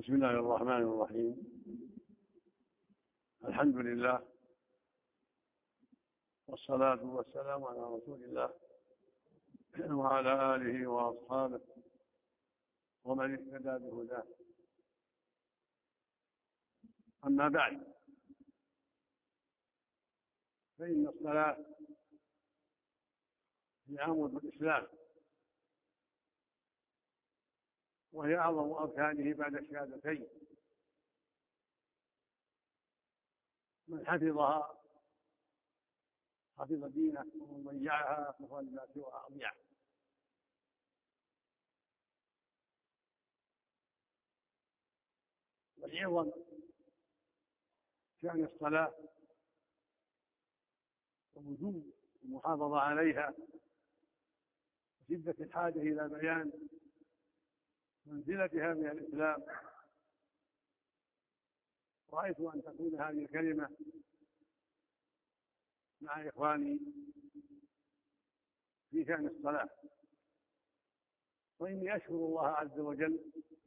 بسم الله الرحمن الرحيم. الحمد لله والصلاة والسلام على رسول الله وعلى آله وأصحابه ومن اهتدى بهداه. أما بعد، فإن الصلاة هي عمود الإسلام، وهي أعظم أركانه بعد الشهادتين. من حفظها حفظ دينه، ومن ضيعها فهو لما سواها أضيع. ولعظم شأن الصلاة ووجوب المحافظة عليها وشدة الحاجة إلى بيان منزلتها من الإسلام، رأيت أن تكون هذه الكلمة مع إخواني في شأن الصلاة. وإني أشكر الله عز وجل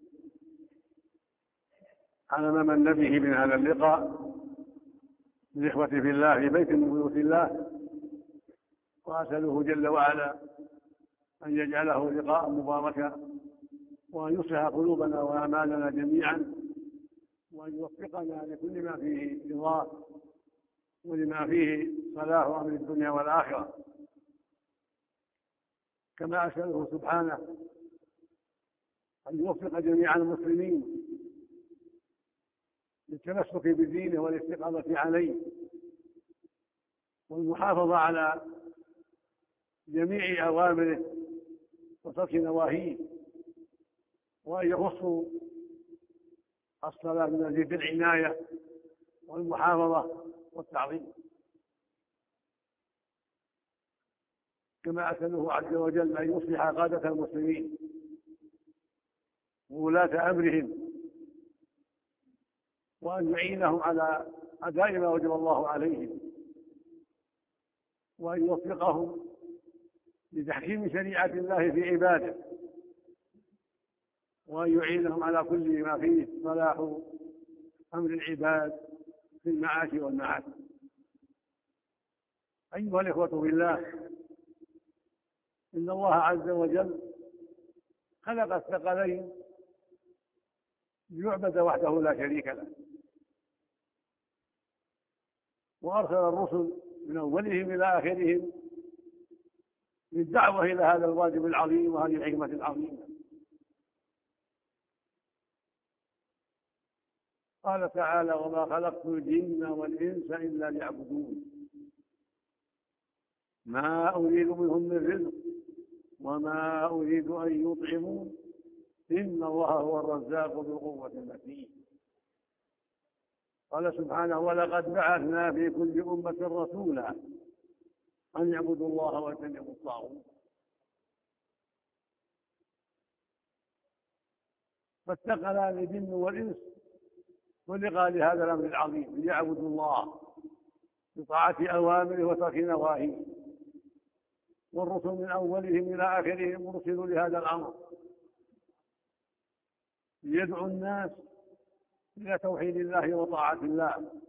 على ما من به من هذا اللقاء بالإخوة في الله في بيت من بيوت الله، وأسأله جل وعلا أن يجعله لقاء مباركا، وأن يصلح قلوبنا وأعمالنا جميعا، وأن يوفقنا لكل ما فيه رضاه ولما فيه صلاح أمر الدنيا والآخرة. كما أسأله سبحانه أن يوفق جميع المسلمين للتمسك بدينه والاستقامة عليه والمحافظة على جميع أوامره وترك نواهيه، وأن يخصوا الصلاة من مزيد العناية والمحافظة والتعظيم. كما أسأله عز وجل أن يصلح قادة المسلمين وولاة أمرهم، وأن يعينهم على أداء ما وجب الله عليهم، وأن يوفقهم لتحكيم شريعة الله في عباده، وأن يعينهم على كل ما فيه صلاح أمر العباد في المعاش والمعاد. أيها الإخوة بالله، إن الله عز وجل خلق الثقلين ليعبد وحده لا شريك له، وأرسل الرسل من أولهم إلى آخرهم للدعوة إلى هذا الواجب العظيم وهذه الحكمة العظيمة. قال تعالى: وما خلقت الجن والإنس إلا ليعبدون ما أريد منهم من رزق وما أريد أن يطعمون إن الله هو الرزاق ذو القوة المتين. قال سبحانه: ولقد بعثنا في كل أمة رسولا أن يعبدوا الله واجتنبوا الطاغوت. فالثقلان الجن والإنس خلقا لهذا الأمر العظيم، ليعبدوا الله بطاعة أوامره وترك نواهيه. والرسل من أولهم إلى آخرهم مرسلوا لهذا الأمر، ليدعو الناس إلى توحيد الله وطاعة الله،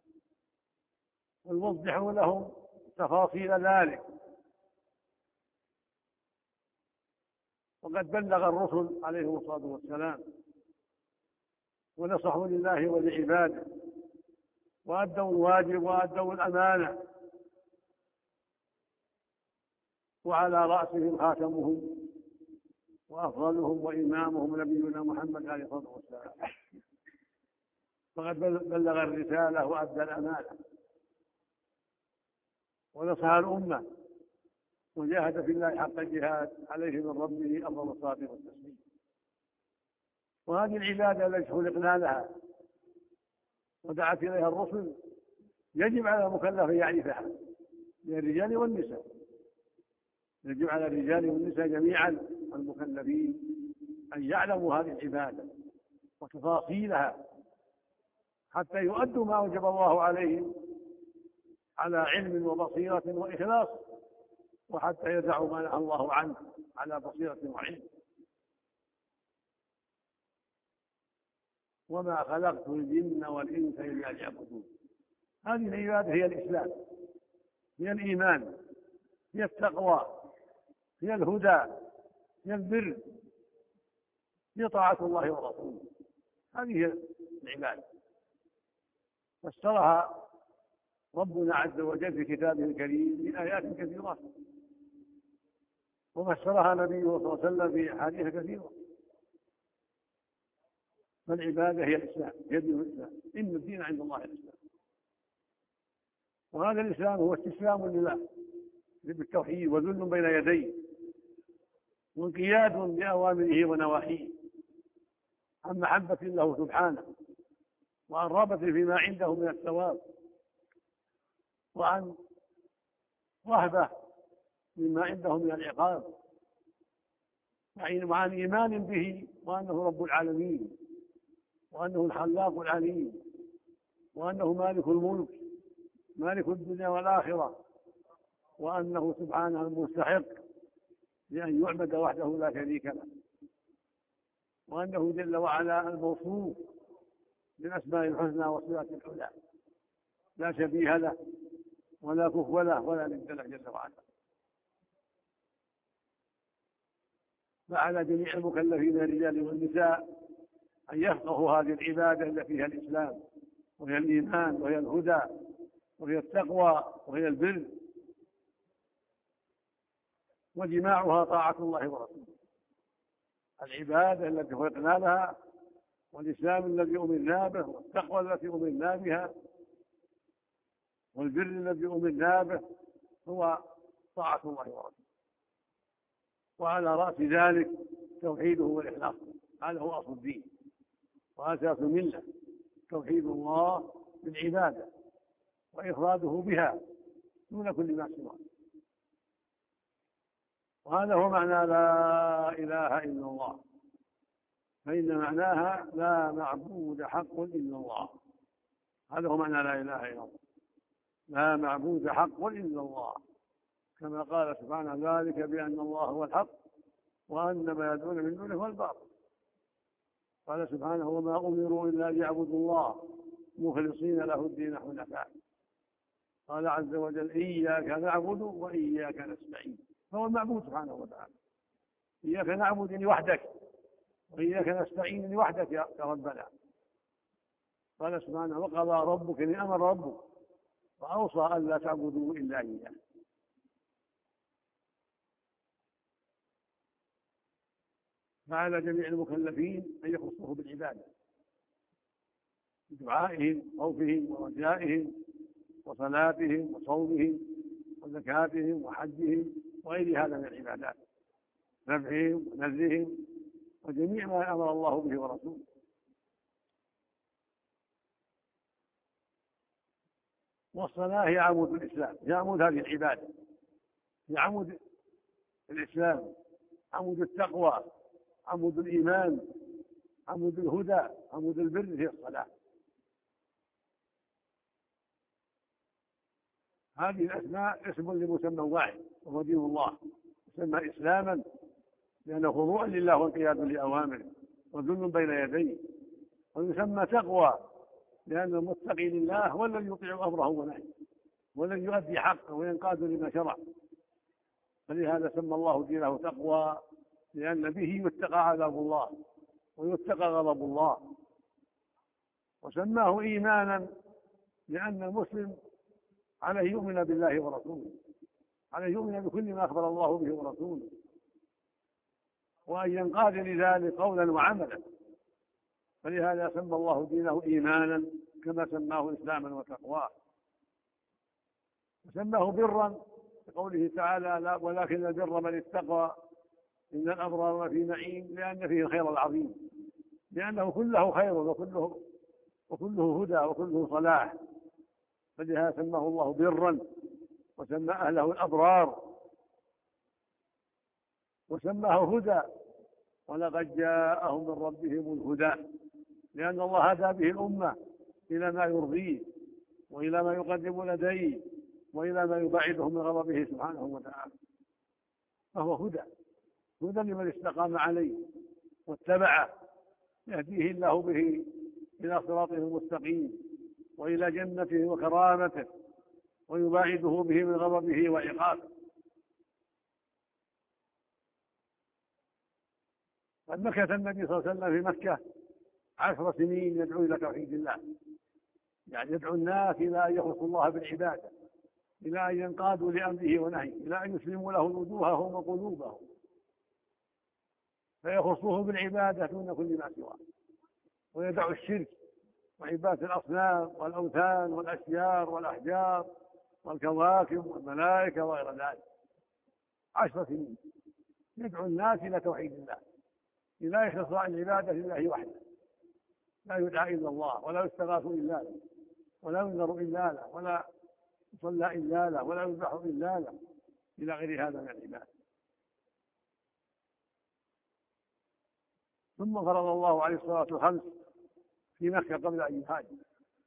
ويوضحوا لهم تفاصيل ذلك. وقد بلغ الرسل عليهم الصلاة والسلام ونصحوا لله ولعباده، وأدوا الواجب وأدوا الأمانة، وعلى رأسهم خاتمهم وأفضلهم وإمامهم نبينا محمد عليه الصلاة والسلام. فقد بلغ الرسالة وأدى الأمانة ونصح الأمة وجاهد في الله حق الجهاد، عليه من ربه أفضل الصلاة والتسليم. وهذه العبادة التي خلقنا لها ودعت إليها الرسل يجب على المكلف أن يعرفها، للرجال والنساء. يجب على الرجال والنساء جميعا المكلفين أن يعلموا هذه العبادة وتفاصيلها، حتى يؤدوا ما وجب الله عليهم على علم وبصيرة وإخلاص، وحتى يدعوا ما نهى الله عنه على بصيرة وعلم. وما خلقت الجن والإنس إلا ليعبدون. هذه العبادة هي الإسلام، هي الإيمان، هي التقوى، هي الهدى، هي البر، هي طاعة الله ورسوله. هذه هي العبادة، فسرها ربنا عز وجل في كتابه الكريم بآيات كثيرة، وفسرها نبيه صلى الله عليه وسلم في أحاديث كثيرة. فالعبادة هي الإسلام، هي دين الإسلام، إن الدين عند الله الإسلام. وهذا الإسلام هو استسلام لله بالتوحيد وذل بين يديه وانقياد لأوامره ونواهيه عن محبة له سبحانه، وعن رغبة فيما عنده من الثواب، وعن رهبة مما عنده من العقاب، وعن إيمان به وأنه رب العالمين، وأنه الخلاق العليم، وأنه مالك الملك، مالك الدنيا والآخرة، وأنه سبحانه المستحق لأن يعبد وحده لا شريك له، وأنه جل وعلا الموصوف بالأسماء الحسنى والصفات العلى، لا شبيه له ولا كفو له ولا ند له جل وعلا. فعلى جميع المكلفين الرجال والنساء أن يفقهوا هذه العبادة التي هي الإسلام، وهي الإيمان، وهي الهدى، وهي التقوى، وهي البر، وجماعها طاعة الله ورسوله. العبادة التي خلقنا لها، والإسلام الذي أمرنا به، والتقوى التي أمرنا بها، والبر الذي أمرنا به، هو طاعة الله ورسوله. وعلى رأس ذلك توحيده والإخلاص، هذا هو أصل الدين وأساس الملة، توحيد الله بالعبادة وإفراده بها دون كل ما سواه. وهذا هو معنى لا إله إلا الله، فإن معناها لا معبود حق إلا الله. هذا هو معنى لا إله إلا الله، لا معبود حق إلا الله، كما قال سبحانه ذلك بأن الله هو الحق وأن ما يدعون من دونه هو الباطل. قال سبحانه وما أمروا إلا ليعبدوا الله مخلصين له الدين حنفاء. قال عز وجل إياك نعبد وإياك نستعين، فهو المعبود سبحانه وتعالى. إياك نعبد لوحدك، وإياك نستعين لوحدك يا ربنا. قال سبحانه وقضى ربك إن أمر ربك وأوصى ألا تعبدوا إلا إياه. فعلى جميع المكلفين أن يخصوه بالعبادة، بدعائهم، خوفهم ورجائهم، وصلاتهم وصومهم وزكاتهم وحجهم وغير هذا من العبادات، ذبحهم ونذرهم وجميع ما أمر الله به ورسوله. والصلاة هي عمود الإسلام، هي عمود هذه العبادة، هي عمود الإسلام، عمود التقوى، عمود الإيمان، عمود الهدى، عمود البر، هي الصلاة. هذه الأسماء اسم لمسمى واحد وهو دين الله، يسمى إسلاما لأنه خضوع لله وانقياد لأوامره وذل بين يديه، ويسمى تقوى لأن المتقي لله هو الذي يطيع أمره ونهيه، والذي يؤدي حقه وينقاد لما شرع. فلهذا سمى الله دينه تقوى، لأن به يتقى عذاب الله ويتقى غضب الله. وسماه إيمانا لأن المسلم عليه يؤمن بالله ورسوله، عليه يؤمن بكل ما أخبر الله به ورسوله، وأن ينقاد لذلك قولا وعملا. فلهذا سمى الله دينه إيمانا كما سماه إسلاما وتقواه. وسماه برا بقوله تعالى لا ولكن البر من اتقى إن الأبرار في نعيم، لأن فيه الخير العظيم، لأنه كله خير وكله هدى وكله صلاح. فلهذا سماه الله برا، وسمى أهله الأبرار، وسماه هدى ولقد جاءهم من ربهم الهدى، لأن الله هدى به الأمة إلى ما يرضيه وإلى ما يقدم لديه وإلى ما يبعدهم من غضبه سبحانه وتعالى. فهو هدى لمن استقام عليه واتبعه، يهديه الله به إلى صراطه المستقيم وإلى جنته وكرامته، ويباعده به من غضبه وعقابه. قد مكث النبي صلى الله عليه وسلم في مكة 10 سنين يدعو إلى توحيد الله، يعني يدعو الناس إلى أن يخلصوا الله بالعبادة، إلى أن ينقادوا لأمره ونهيه، إلى أن يسلموا له وجوههم وقلوبهم، فيخصوه بالعبادة دون كل ما سواه، ويدعو الشرك وعبادة الأصنام والأوثان والأشجار والأحجار والكواكب والملائكة وغير ذلك. 10 سنين يدعو الناس إلى توحيد الله، إلى إخلاص العبادة لله وحده، لا يدعى إلا الله، ولا يستغاث إلا له، ولا ينذر إلا له، ولا يصلى إلا له، ولا يذبح إلا له، إلى غير هذا من العبادة. ثم فرض الله عليه الصلاة والخمس في مكة قبل أن يهاجر،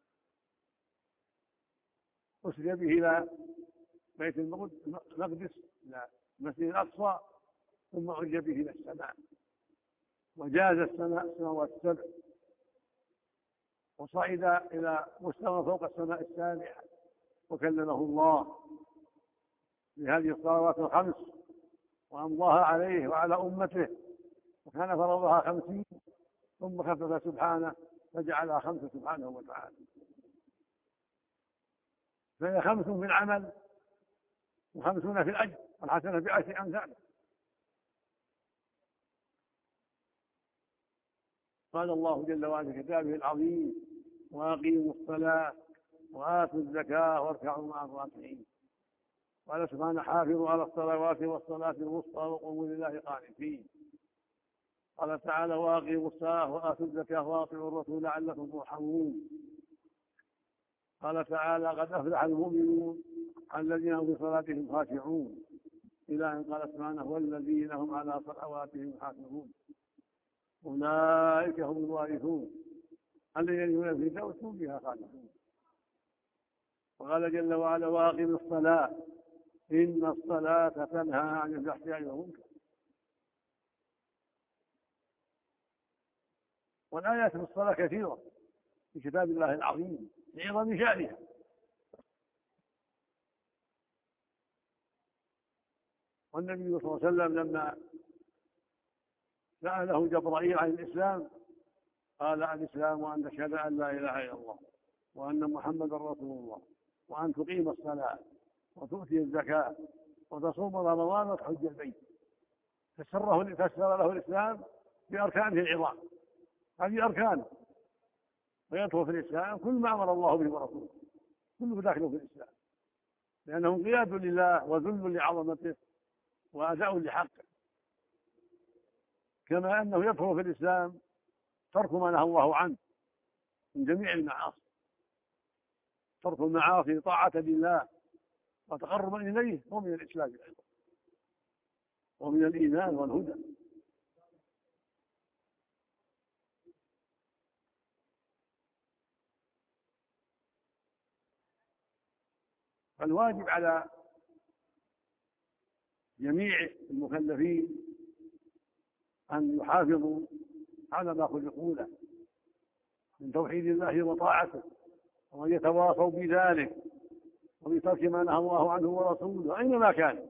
أسري به إلى بيت المقدس إلى المسجد الأقصى، ثم عرج به إلى السماء، وجاز السماوات السبع، وصعد إلى مستوى فوق السماء السابعة، وكلمه الله بهذه الصلوات الخمس وأمضاها عليه وعلى أمته، وكان فرضها 50 ثم خفف سبحانه فجعلها 5 سبحانه وتعالى. فهي 5 في العمل و50 في الأجر، والحسنة ب10 أمثاله. قال الله جل وعلا في كتابه العظيم: وأقيموا الصلاة وآتوا الزكاة واركعوا مع الراكعين. قال سبحانه: حافظوا على الصلوات والصلاة الوسطى وقوموا لله قانتين. قال تعالى: وأقيموا الصلاة وآتوا الزكاة وأطيعوا الرسول لعلكم ترحمون. قال تعالى: قد أفلح المؤمنون الذين هم في صلاتهم خاشعون، إلى أن قال سبحانه: والذين هم على صلواتهم يحافظون أولئك هم الوارثون الذين يؤمنون بالفردوس هم فيها خالدون. وقال جل وعلا: وأقيموا الصلاة إن الصلاة تنهى عن الفحشاء والمنكر. والآيات في الصلاة كثيرة في كتاب الله العظيم لعظم شأنها. والنبي صلى الله عليه وسلم لما سأله جبرائيل عن الإسلام قال: الإسلام أن تشهد أن لا إله إلا الله وأن محمدا رسول الله وأن تقيم الصلاة وتؤتي الزكاة وتصوم رمضان وتحج البيت. فسر له الإسلام بأركانه العظام. هذه أركانه، ويدخل في الإسلام كل ما أمر الله به ورسوله، كله داخل في الإسلام، لأنه انقياد لله وذل لعظمته وأداء لحقه. كما أنه يدخل في الإسلام ترك ما نهى الله عنه من جميع المعاصي، ترك المعاصي طاعة لله وتقربا إليه، ومن الإسلام أيضا ومن الإيمان والهدى. فالواجب على جميع المكلفين أن يحافظوا على ما خلقوا له من توحيد الله وطاعته، وأن يتواصوا بذلك وبترك ما نهى الله عنه ورسوله أينما كان.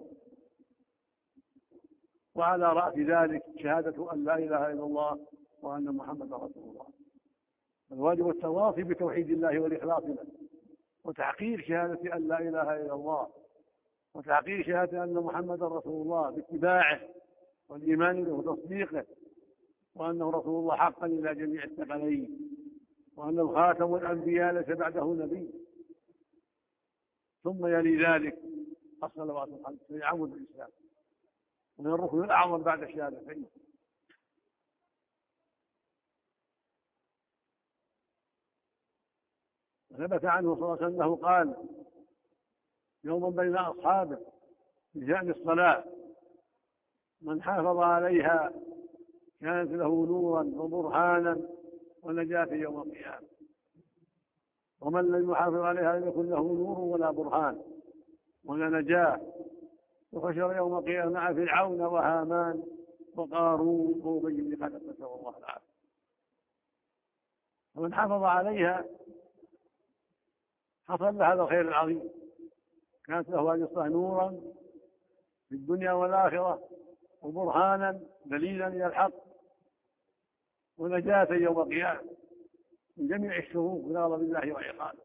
وعلى رأس ذلك شهادة أن لا إله إلا الله وأن محمدا رسول الله. الواجب التواصي بتوحيد الله والإخلاص له، وتحقير شهادة أن لا إله إلا الله، وتحقير شهادة أن محمدا رسول الله باتباعه والإيمان به وتصديقه، وأنه رسول الله حقا إلى جميع الثقلين، وأنه خاتم الأنبياء ليس بعده نبي. ثم يلي ذلك الصلوات الخمس في عمود الإسلام، ومن الركن الأعظم بعد الشهادتين. ثبت عنه صلى الله عليه وسلم أنه قال يوما بين أصحابه في شأن الصلاة: من حافظ عليها كانت له نورا وبرهانا ونجاة يوم القيامة، ومن لم يحافظ عليها لم يكن له نور ولا برهان ولا نجاة، وحشر يوم القيامة مع فرعون وهامان وقارون وأبي بن خلف، نسأل الله العافية. ومن حافظ عليها حصل له هذا الخير العظيم، كانت له هذه الصلاة نورا في الدنيا والآخرة، وبرهانا دليلا إلى الحق، ونجاة يوم القيامة من جميع الشرور من غضب الله وعقابه،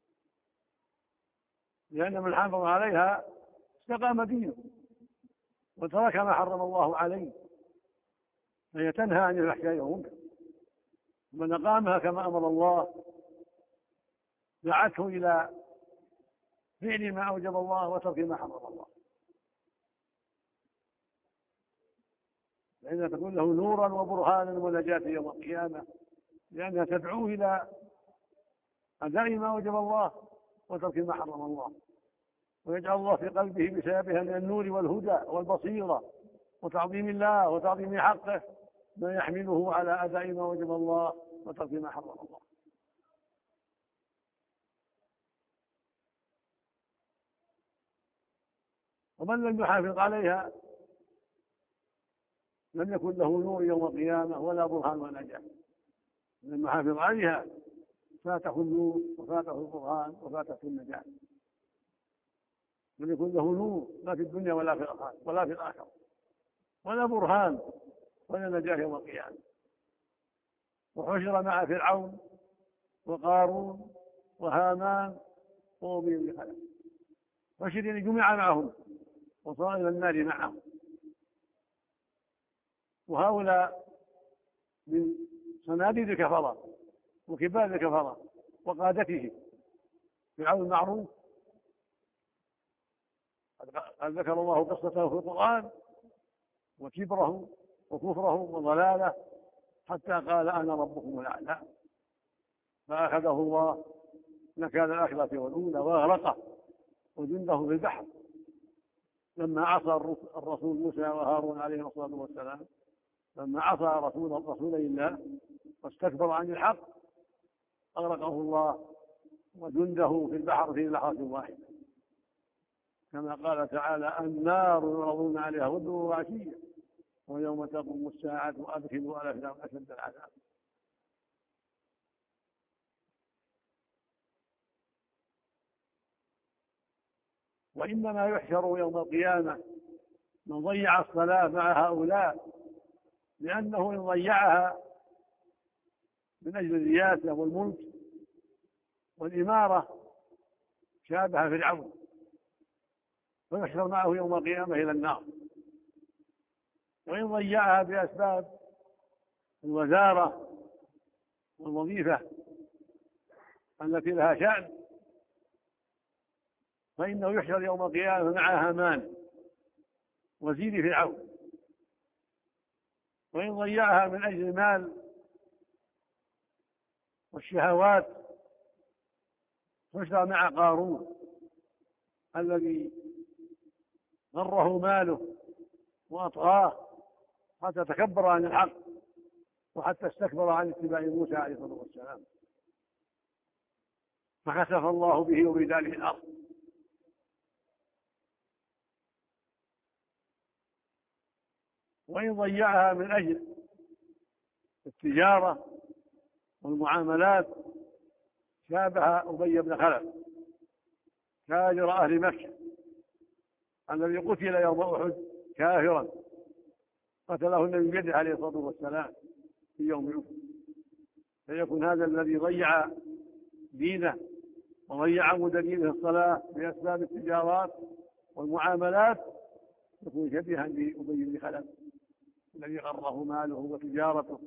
لأن من حافظ عليها استقام دينه وترك ما حرم الله عليه، فهي تنهى عن الفحشاء والمنكر، ومن أقامها كما أمر الله دعته إلى فعل ما أوجب الله وترك ما حرم الله، فإنها تكون له نورا وبرهانا ونجاة يوم القيامة، لأنها تدعوه إلى أداء ما أوجب الله وترك ما حرم الله، ويجعل الله في قلبه بسببها من النور والهدى والبصيرة وتعظيم الله وتعظيم حقه ما يحمله على أداء ما وجب الله وترك ما حرم الله. ومن لم يحافظ عليها لم يكن له نور يوم القيامة ولا برهان ولا نجاة. من لم يحافظ عليها فاته النور وفاته البرهان وفاته النجاة، لم يكن له نور لا في الدنيا ولا في الآخرة، ولا برهان ولا نجاة يوم القيامة. وحشر مع فرعون وقارون وهامان وأبي بن خلف، حشر يعني جمع معهم وصار إلى النار معهم، وهؤلاء من صناديد الكفرة وكبار الكفرة وقادته. فرعون معروف، قد ذكر الله قصته في القرآن وكبره وكفره وضلاله حتى قال أنا ربكم الأعلى، فأخذه الله نكال الآخرة والأولى وأغرقه وجنده في البحر لما عصى الرسول موسى وهارون عليهم الصلاة والسلام، لما عصى رسولي الله واستكبر عن الحق أغرقه الله وجنده في البحر في لحظة واحدة، كما قال تعالى النار يعرضون عليها غدوا وعشيا ويوم تقوم الساعة أدخلوا آل فرعون أشد العذاب. وإنما يحشر يوم القيامة من ضيع الصلاة مع هؤلاء، لأنه إن ضيعها من أجل الرياسة والملك والإمارة شابه فرعون، فيحشر معه يوم القيامة إلى النار. وإن ضيعها بأسباب الوزارة والوظيفة التي لها شأن فإنه يحشر يوم القيامة مع هامان وزير فرعون. وإن ضيعها من أجل المال والشهوات يحشر مع قارون الذي غره ماله وأطغاه حتى تكبر عن الحق وحتى استكبر عن اتباع موسى عليه الصلاة والسلام، فخسف الله به وبداره الأرض. وإن ضيعها من أجل التجارة والمعاملات شابه أبي بن خلف تاجر أهل مكة الذي قتل يوم أحد كافرا، قتله النبي بيده عليه الصلاة والسلام في يوم أحد. فيكون هذا الذي ضيع دينه وضيع عمود دينه الصلاة بأسباب التجارات والمعاملات يكون شبيها بأبي بن خلف الذي غره ماله وتجارته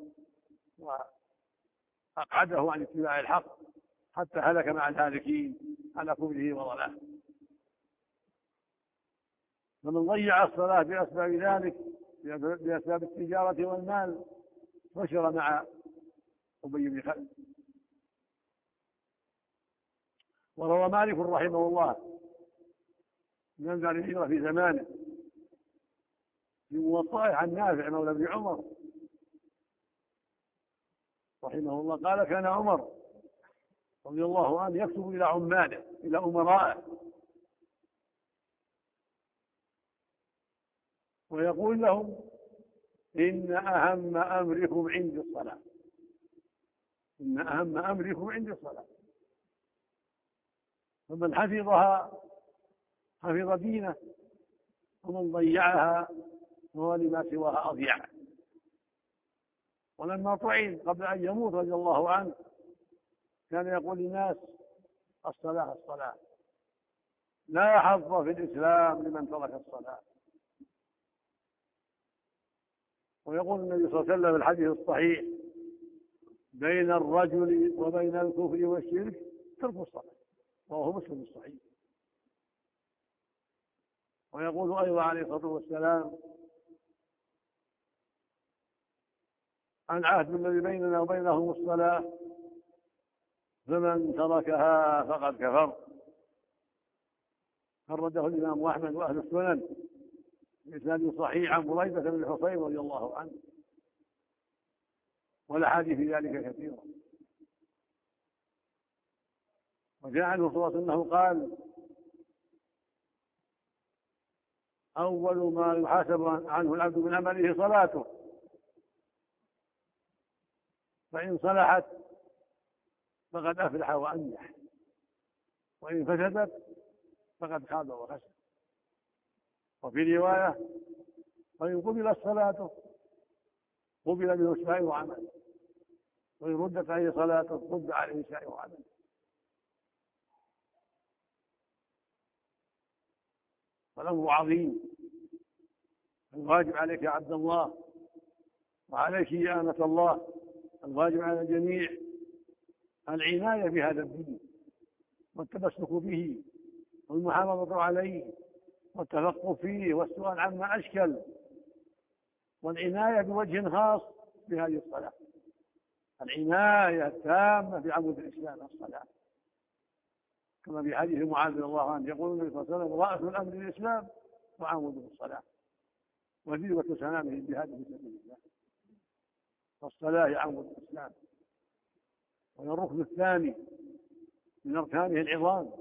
وأقعده عن اتباع الحق حتى هلك مع الهالكين على كفره وضلاله. فمن ضيع الصلاة بأسباب ذلك بأسباب التجارة والمال حشر مع أبي بن خلف. وروى مالك رحمه الله نزل الهجرة في زمانه في موطئه عن نافع مولى ابن عمر رحمه الله قال كان عمر رضي الله عنه يكتب إلى عماله إلى أمرائه ويقول لهم إن أهم أمركم عندي الصلاة، إن أهم أمركم عندي الصلاة. فمن حفظها حفظ دينه، ومن ضيعها فهو لما سواها أضيع. ولما طعن قبل أن يموت رضي الله عنه كان يقول للناس: الصلاة الصلاة، لا حظ في الإسلام لمن ترك الصلاة. ويقول النبي صلى الله عليه وسلم في الحديث الصحيح: بين الرجل وبين الكفر والشرك ترك الصلاة، وهو مسلم الصحيح. ويقول أيضا عليه الصلاة والسلام: العهد الذي بيننا وبينهم الصلاة، فمن تركها فقد كفر. خرجه الإمام أحمد وأهل السنن بإسناد صحيح عن بريدة بن الحصين رضي الله عنه، والأحاديث في ذلك كثيرة. وجاء عنه صلى الله عليه وسلم أنه قال: أول ما يحاسب عنه العبد من عمله صلاته، فإن صلحت فقد أفلح وأنجح، وإن فسدت فقد خاب وخسر. وفي رواية: فإن قبلت صلاته قبل منه سائر عمله، وإن ردت عليه صلاته رد عليه سائر عمله. والأمر عظيم. الواجب عليك يا عبد الله، وعليك يا أمة الله، الواجب على الجميع العناية بهذا الدين، والتمسك به، والمحافظة عليه، والتفقه فيه، والسؤال عما أشكل، والعناية بوجه خاص بهذه الصلاة، العناية التامة بعمود الإسلام الصلاة، كما في حديث معاذ رضي الله عنه يقول النبي صلى الله عليه وسلم: رأس الأمر الإسلام وعموده الصلاة، وذروة سلامه الجهاد في سبيل الله. فالصلاة هي عمود الإسلام، وهي الركن الثاني من أركانه العظام.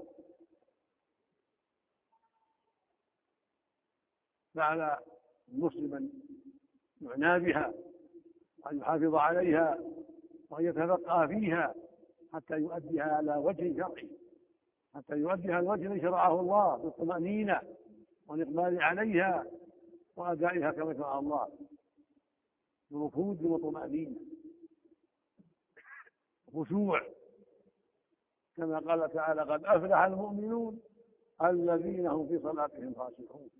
فعلى المسلم أن يعنى بها، وأن يحافظ عليها، وأن يتفقه فيها حتى يؤديها على وجه شرعي، حتى يؤديها الوجه الذي شرعه الله بالطمأنينة والإقبال عليها وأدائها كما شرع الله، بركود وطمأنينة خشوع، كما قال تعالى: قد أفلح المؤمنون الذين هم في صلاتهم خاشعون.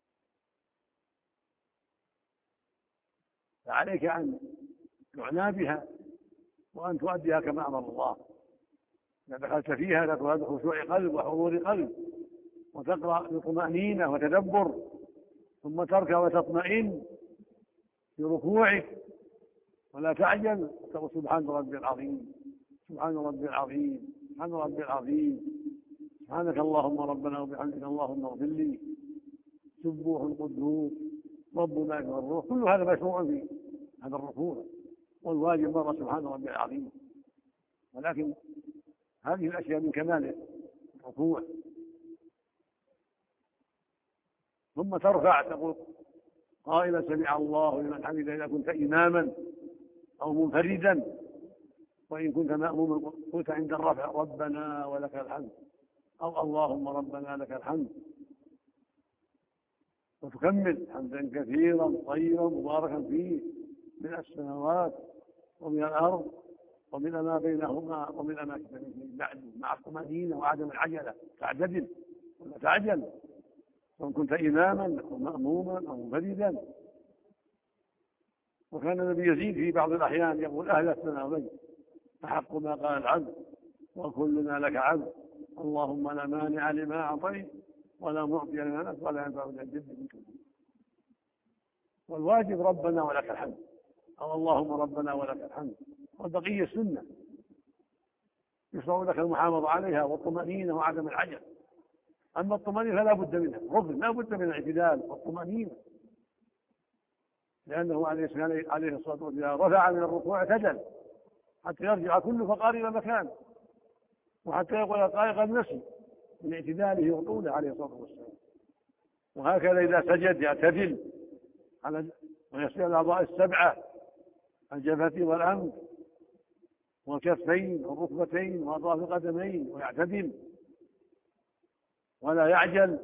فعليك أن تعنى بها، وأن تؤديها كما أمر الله. إذا دخلت فيها تدخل بخشوع قلب وحضور قلب، وتقرأ بطمأنينة وتدبر، ثم تركع وتطمئن في ركوعك ولا تعجل، تقول: سبحان ربي العظيم، سبحان ربي العظيم، سبحان ربي العظيم، سبحانك اللهم ربنا وبحمدك اللهم اغفر لي، سبوح قدوس ربنا والروح. كل هذا مشروع في هذا الركوع، والواجب مرة سبحان ربي العظيم. ولكن هذه الأشياء من كمال الركوع. ثم ترفع تقول قائلا: سمع الله لمن حمده، إذا كنت إماما أو منفردا. وإن كنت مأموما قلت عند الرفع: ربنا ولك الحمد، أو اللهم ربنا لك الحمد. وتكمل: حمدا كثيرا طيبا مباركا فيه، من السماوات ومن الأرض ومن ما بينهما ومن ما كتبه بعد، مع الطمأنينة وعدم العجلة. تعتدل ولا تعجل، وإن كنت إماما أو مأموما أو منفردا. وكان النبي يزيد في بعض الأحيان يقول: أهل الثناء أحق ما قال العبد وكلنا لك عبد، اللهم لا مانع لما أعطيت ولا معطي لما نسأت ولا ينفع ذا الجد منك. والواجب ربنا ولك الحمد، أو اللهم ربنا ولك الحمد. والبقية سنة يشرع لك المحافظة عليها والطمأنينة وعدم العجل. أما الطمأنينة فلا بد منها، ركن لا بد من الاعتدال والطمأنينة، لأنه عليه الصلاة والسلام رفع من الركوع اعتدل حتى يرجع كل فقار إلى مكانه، وحتى يقول القائل: قد نسي، من اعتداله وطوله عليه الصلاة والسلام. وهكذا إذا سجد يعتدل ويسير الأعضاء السبعة: الجبهة والأنف والكفين والركبتين وأطراف القدمين، ويعتدل ولا يعجل،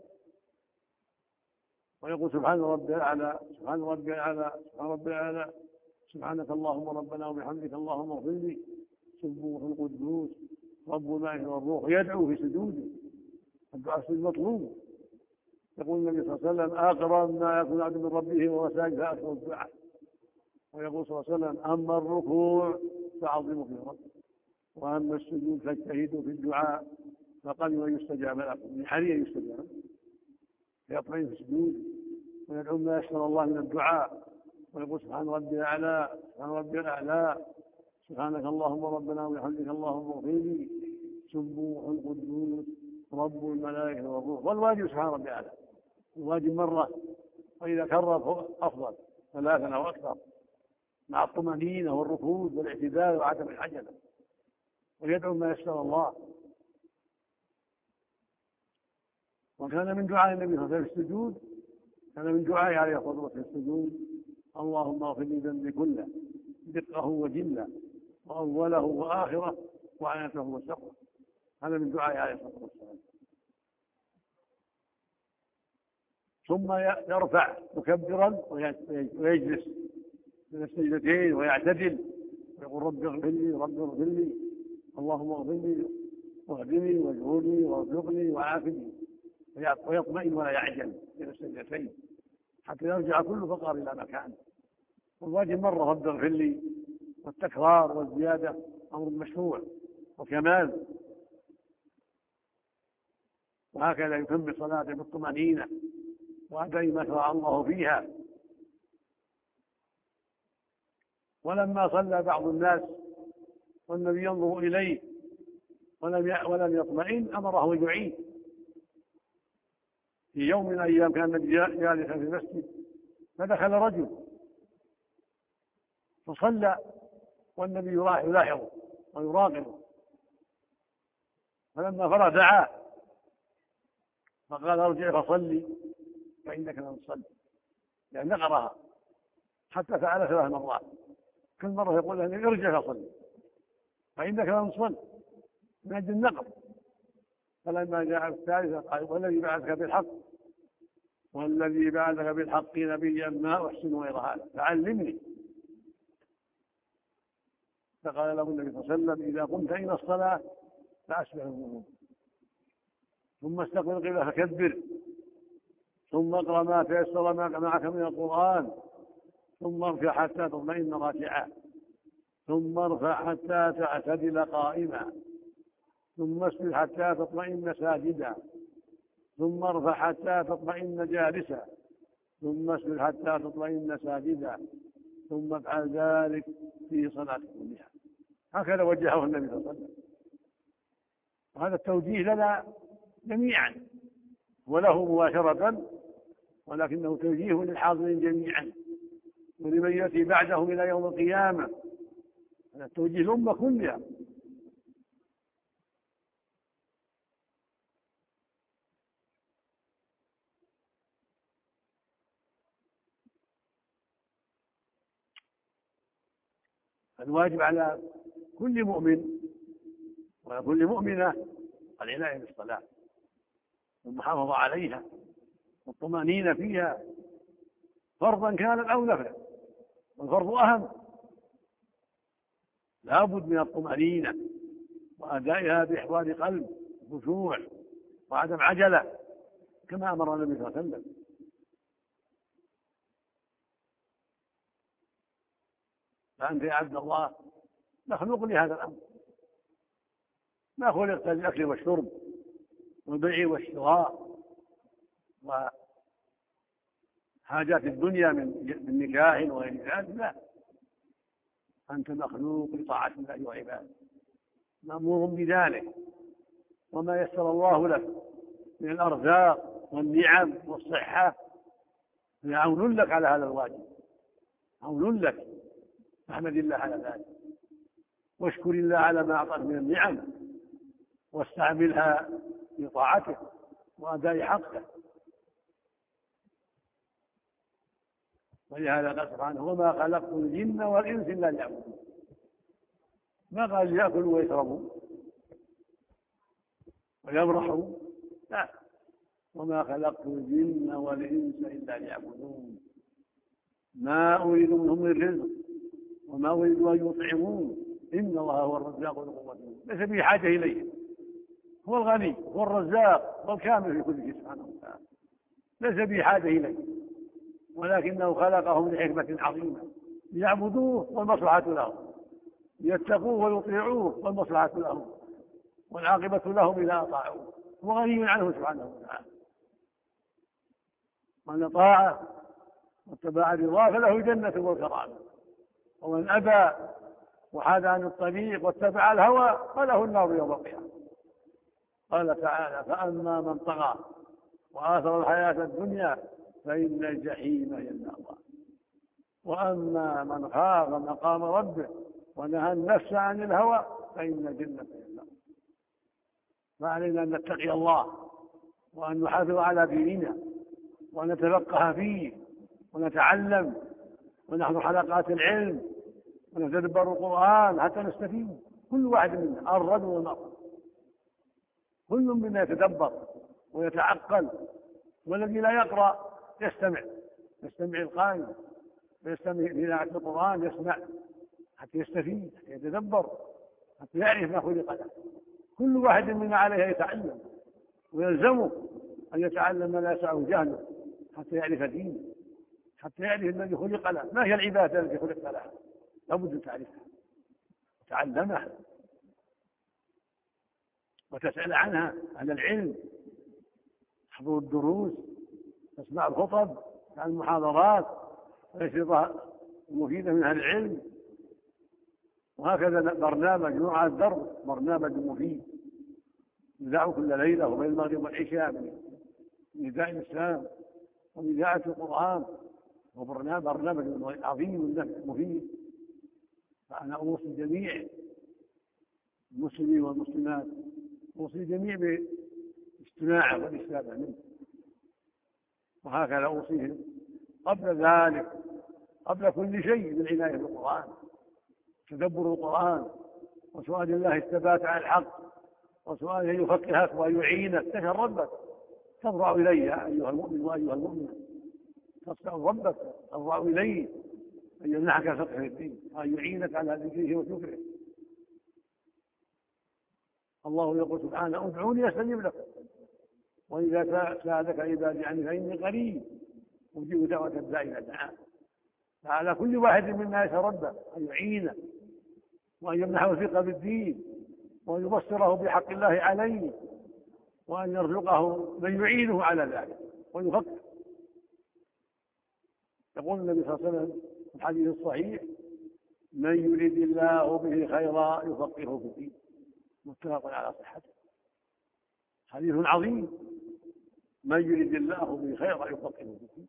ويقول سبحان ربي الأعلى، سبحان ربي الأعلى، سبحان ربي الأعلى، سبحانك اللهم ربنا وبحمدك اللهم اغفر لي، سبوح القدوس رب الملائكة والروح، ويدعو في سجوده. الدعاء السجود مطلوب. يقول النبي صلى الله عليه وسلم: أقرب ما يكون العبد من ربه وهو ساجد فأكثر الدعاء. ويقول صلى الله عليه وسلم: أما الركوع فعظموا فيه ربه، وأما السجود فاجتهدوا في الدعاء فقل ويستجاب لكم، من حري يستجاب، فيطمئن في السجود ويدعو ما يسر الله من الدعاء، ويقول سبحان ربي الأعلى، سبحان ربي الأعلى، سبحانك اللهم ربنا وبحمدك اللهم اغفر لي، سبوح القدوس رب الملائكة والروح. والواجب سبحان ربي الأعلى، الواجب مرة، وإذا كرر أفضل، 3 أو أكثر، مع الطمأنينة والركود والاعتدال وعدم العجلة، ويدعو ما يسر الله. وكان من دعاء النبي صلى الله عليه وسلم في السجود، كان من دعائه عليه الصلاة والسلام في السجود: اللهم اغفر لي ذنبي كله، دقه وجله، وأوله وآخره، وعنته وسره. هذا من دعائه عليه الصلاة والسلام. ثم يرفع مكبرا ويجلس من السجدتين ويعتدل ويقول: رب اغفر لي، رب اغفر لي، اللهم اغفر لي واهدني واجعلني وارزقني وعافني، ويطمئن ولا يعجل من السجدتين حتى يرجع كل فقر إلى مكانه. والواجب مرة رب اغفر لي، والتكرار والزيادة أمر مشروع وكمال. وهكذا يتم صلاته بالطمأنينة وأداء ما شرع الله فيها. ولما صلى بعض الناس والنبي ينظر إليه ولم يطمئن أمره أن يعيد. في يوم من الأيام كان النبي جالسا في المسجد، فدخل رجل فصلى والنبي يلاحظه ويراقبه، فلما فرغ دعاه فقال: ارجع فصلي فإنك لم تصلي، يعني نقرها، حتى فعل 3 مرات، كل مرة يقول له: ارجع فصلي فإنك لم تصلي، من أجل النقر. فلما جاء الثالثة قال: والذي بعثك بالحق، والذي بعثك بالحق نبيا ما أحسن غير هذا فعلمني. فقال له النبي صلى الله عليه وسلم: إذا قمت إلى الصلاة فأسبح الوضوء، ثم استقبل القبلة فكبر، ثم اقرأ ما تيسر معك من القرآن، ثم ارفع حتى تطمئن راكعا، ثم ارفع حتى تعتدل قائما، ثم اسجد حتى تطمئن ساجدا، ثم ارفع حتى تطمئن جالسا، ثم اسجد حتى تطمئن ساجدا، ثم افعل ذلك في صلاة كلها. هكذا وجهه النبي صلى الله عليه وسلم. وهذا التوجيه لنا جميعا وله مباشرة، ولكنه توجيه للحاضرين جميعا ولمن يأتي بعده إلى يوم القيامة. هذا التوجيه الأمة كلها. الواجب على كل مؤمن وعلى كل مؤمنة العناية بالصلاة والمحافظة عليها والطمأنينة فيها، فرضا كانت أو نفلا، والفرض أهم. لا بد من الطمأنينة وأدائها بإحضار قلب وخشوع وعدم عجلة، كما أمر النبي صلى الله عليه وسلم. فأنت يا عبد الله مخلوق لهذا الأمر، ما خلقت للأكل والشرب والبيع والشراء وحاجات الدنيا من نكاح وغير ذلك، لا، أنت مخلوق لطاعة الله وعباده، مأمور بذلك. وما يسر الله لك من الأرزاق والنعم والصحة عون لك على هذا الواجب، عون لك، فاحمد الله على ذلك، واشكر الله على ما أعطاك من النعم، واستعملها في طاعته وأداء حقه. ولهذا قال سبحانه: وما خلقت الجن والإنس إلا ليعبدون. ما قال يأكلوا ويشربوا ويمرحوا، لا. وما خلقت الجن والإنس إلا ليعبدون ما أريد منهم من رزق وما أريد أن يطعمون إن الله هو الرزاق ذو القوة المتين. ليس به حاجة إليه، هو الغني هو الرزاق والكامل في كل شيء سبحانه وتعالى، ليس به حاجة إليه، ولكنه خلقهم لحكمة عظيمة ليعبدوه والمصلحة لهم، ليتقوه ويطيعوه والمصلحة لهم والعاقبة لهم إذا أطاعوه، هو غني عنه سبحانه وتعالى. من أطاعه واتبع رضاه فله جنة والكرامة، ومن أبى وحاد عن الطريق واتبع الهوى فله النار يوم القيامة. قال تعالى: فأما من طغى وآثر الحياة الدنيا فإن الجحيم هي النار، وأما من خاف مقام ربه ونهى النفس عن الهوى فإن الجنة هي النار. فعلينا أن نتقي الله وأن نحافظ على ديننا وأن نتفقه فيه ونتعلم ونحضر حلقات العلم ونتدبر القرآن حتى نستفيد، كل واحد منا الرجل والمرأة، كل منا يتدبر ويتعقل، والذي لا يقرأ يستمع القارئ ويستمع إذاعة القرآن، يسمع حتى يستفيد، حتى يتدبر، حتى يعرف ما خلق له. كل واحد منا عليه يتعلم، ويلزمه أن يتعلم ما لا يسعه جهله حتى يعرف دينه، حتى يعرف الذي خلق له، ما هي العبادة التي خلق لها، لابد أن تعرفها وتعلمها وتسأل عنها أهل العلم، تحضر الدروس، تسمع الخطب، تسمع المحاضرات والأشرطة المفيدة من أهل العلم. وهكذا برنامج نوع الدرب، برنامج مفيد يذاع كل ليلة وبين المغرب والعشاء من نداء الإسلام ومن إذاعة القرآن، وبرنامج عظيم مفيد. فأنا أوصي جميع المسلمين والمسلمات، أوصي الجميع باستماعه والاستفادة منه. وهكذا أوصيهم قبل ذلك، قبل كل شيء، بالعناية بالقرآن، تدبر القرآن، وسؤال الله الثبات على الحق، وسؤال أن يفقهك ويعينك، تسأل ربك، تضرع إليه يا أيها المؤمن وأيها المؤمن، تسأل ربك تضرع إليه أن يمنحك فقه الدين وأن يعينك على ذكره وشكره. الله يقول سبحانه: ادعوني أستجب لكم، وإذا سألك عبادي عني فإني قريب أجيب دعوة الداعي إذا دعان. فعلى كل واحد منا يتربى أن يعينه وأن يمنحه الثقة بالدين وأن يبصره بحق الله عليه وأن يرزقه من يعينه على ذلك ويفكر. يقول النبي صلى الله عليه وسلم في الحديث الصحيح: من يريد الله به خيرا يفقهه في الدين، متفق على صحته. حديث عظيم: من يريد الله به خيرا يفقهه في الدين،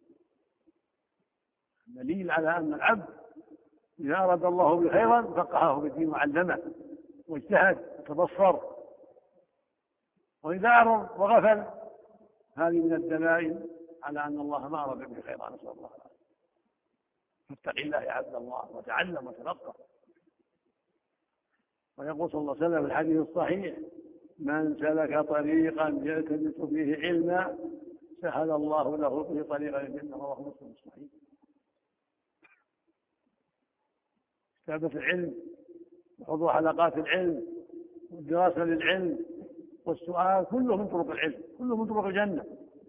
دليل على أن العبد إذا أراد الله به خيرا فقهه في الدين وعلمه واجتهد وتبصر، وإذا أعرض وغفل هذه من الدلائل على أن الله ما أراد به خيرا، نسأل الله العافية. فاتق الله يا عبد الله وتعلم وتفقه. ويقول صلى الله عليه وسلم في الحديث الصحيح: من سلك طريقا يلتمس فيه علما سهل الله له به طريقا الجنة، رواه مسلم الصحيح. كتابة العلم وحضور حلقات العلم والدراسة للعلم والسؤال كله من طرق العلم، كله من طرق الجنة.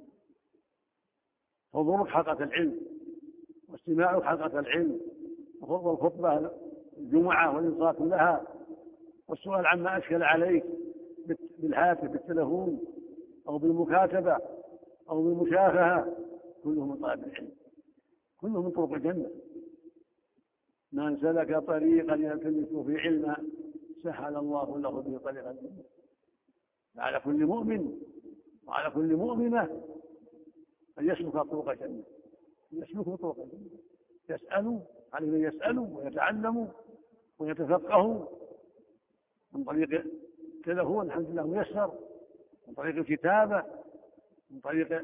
حضورك حلقة العلم واستماعك حلقة العلم والخطبة الجمعة والإنصات لها والسؤال عما أشكل عليك بالهاتف بالتلفون أو بالمكاتبة أو بالمشافهة، كله من طلب العلم، كله من طرق الجنة. من سلك طريقا يلتمس فيه علما سهل الله له به طريقا الجنة. على كل مؤمن وعلى كل مؤمنة أن يسلك طرق الجنة، يسلكوا طرق الجنة، يسألوا، عليهم يسألوا ويتعلموا ويتفقهوا من طريق التلفون، الحمد لله ميسر، من طريق الكتابة، من طريق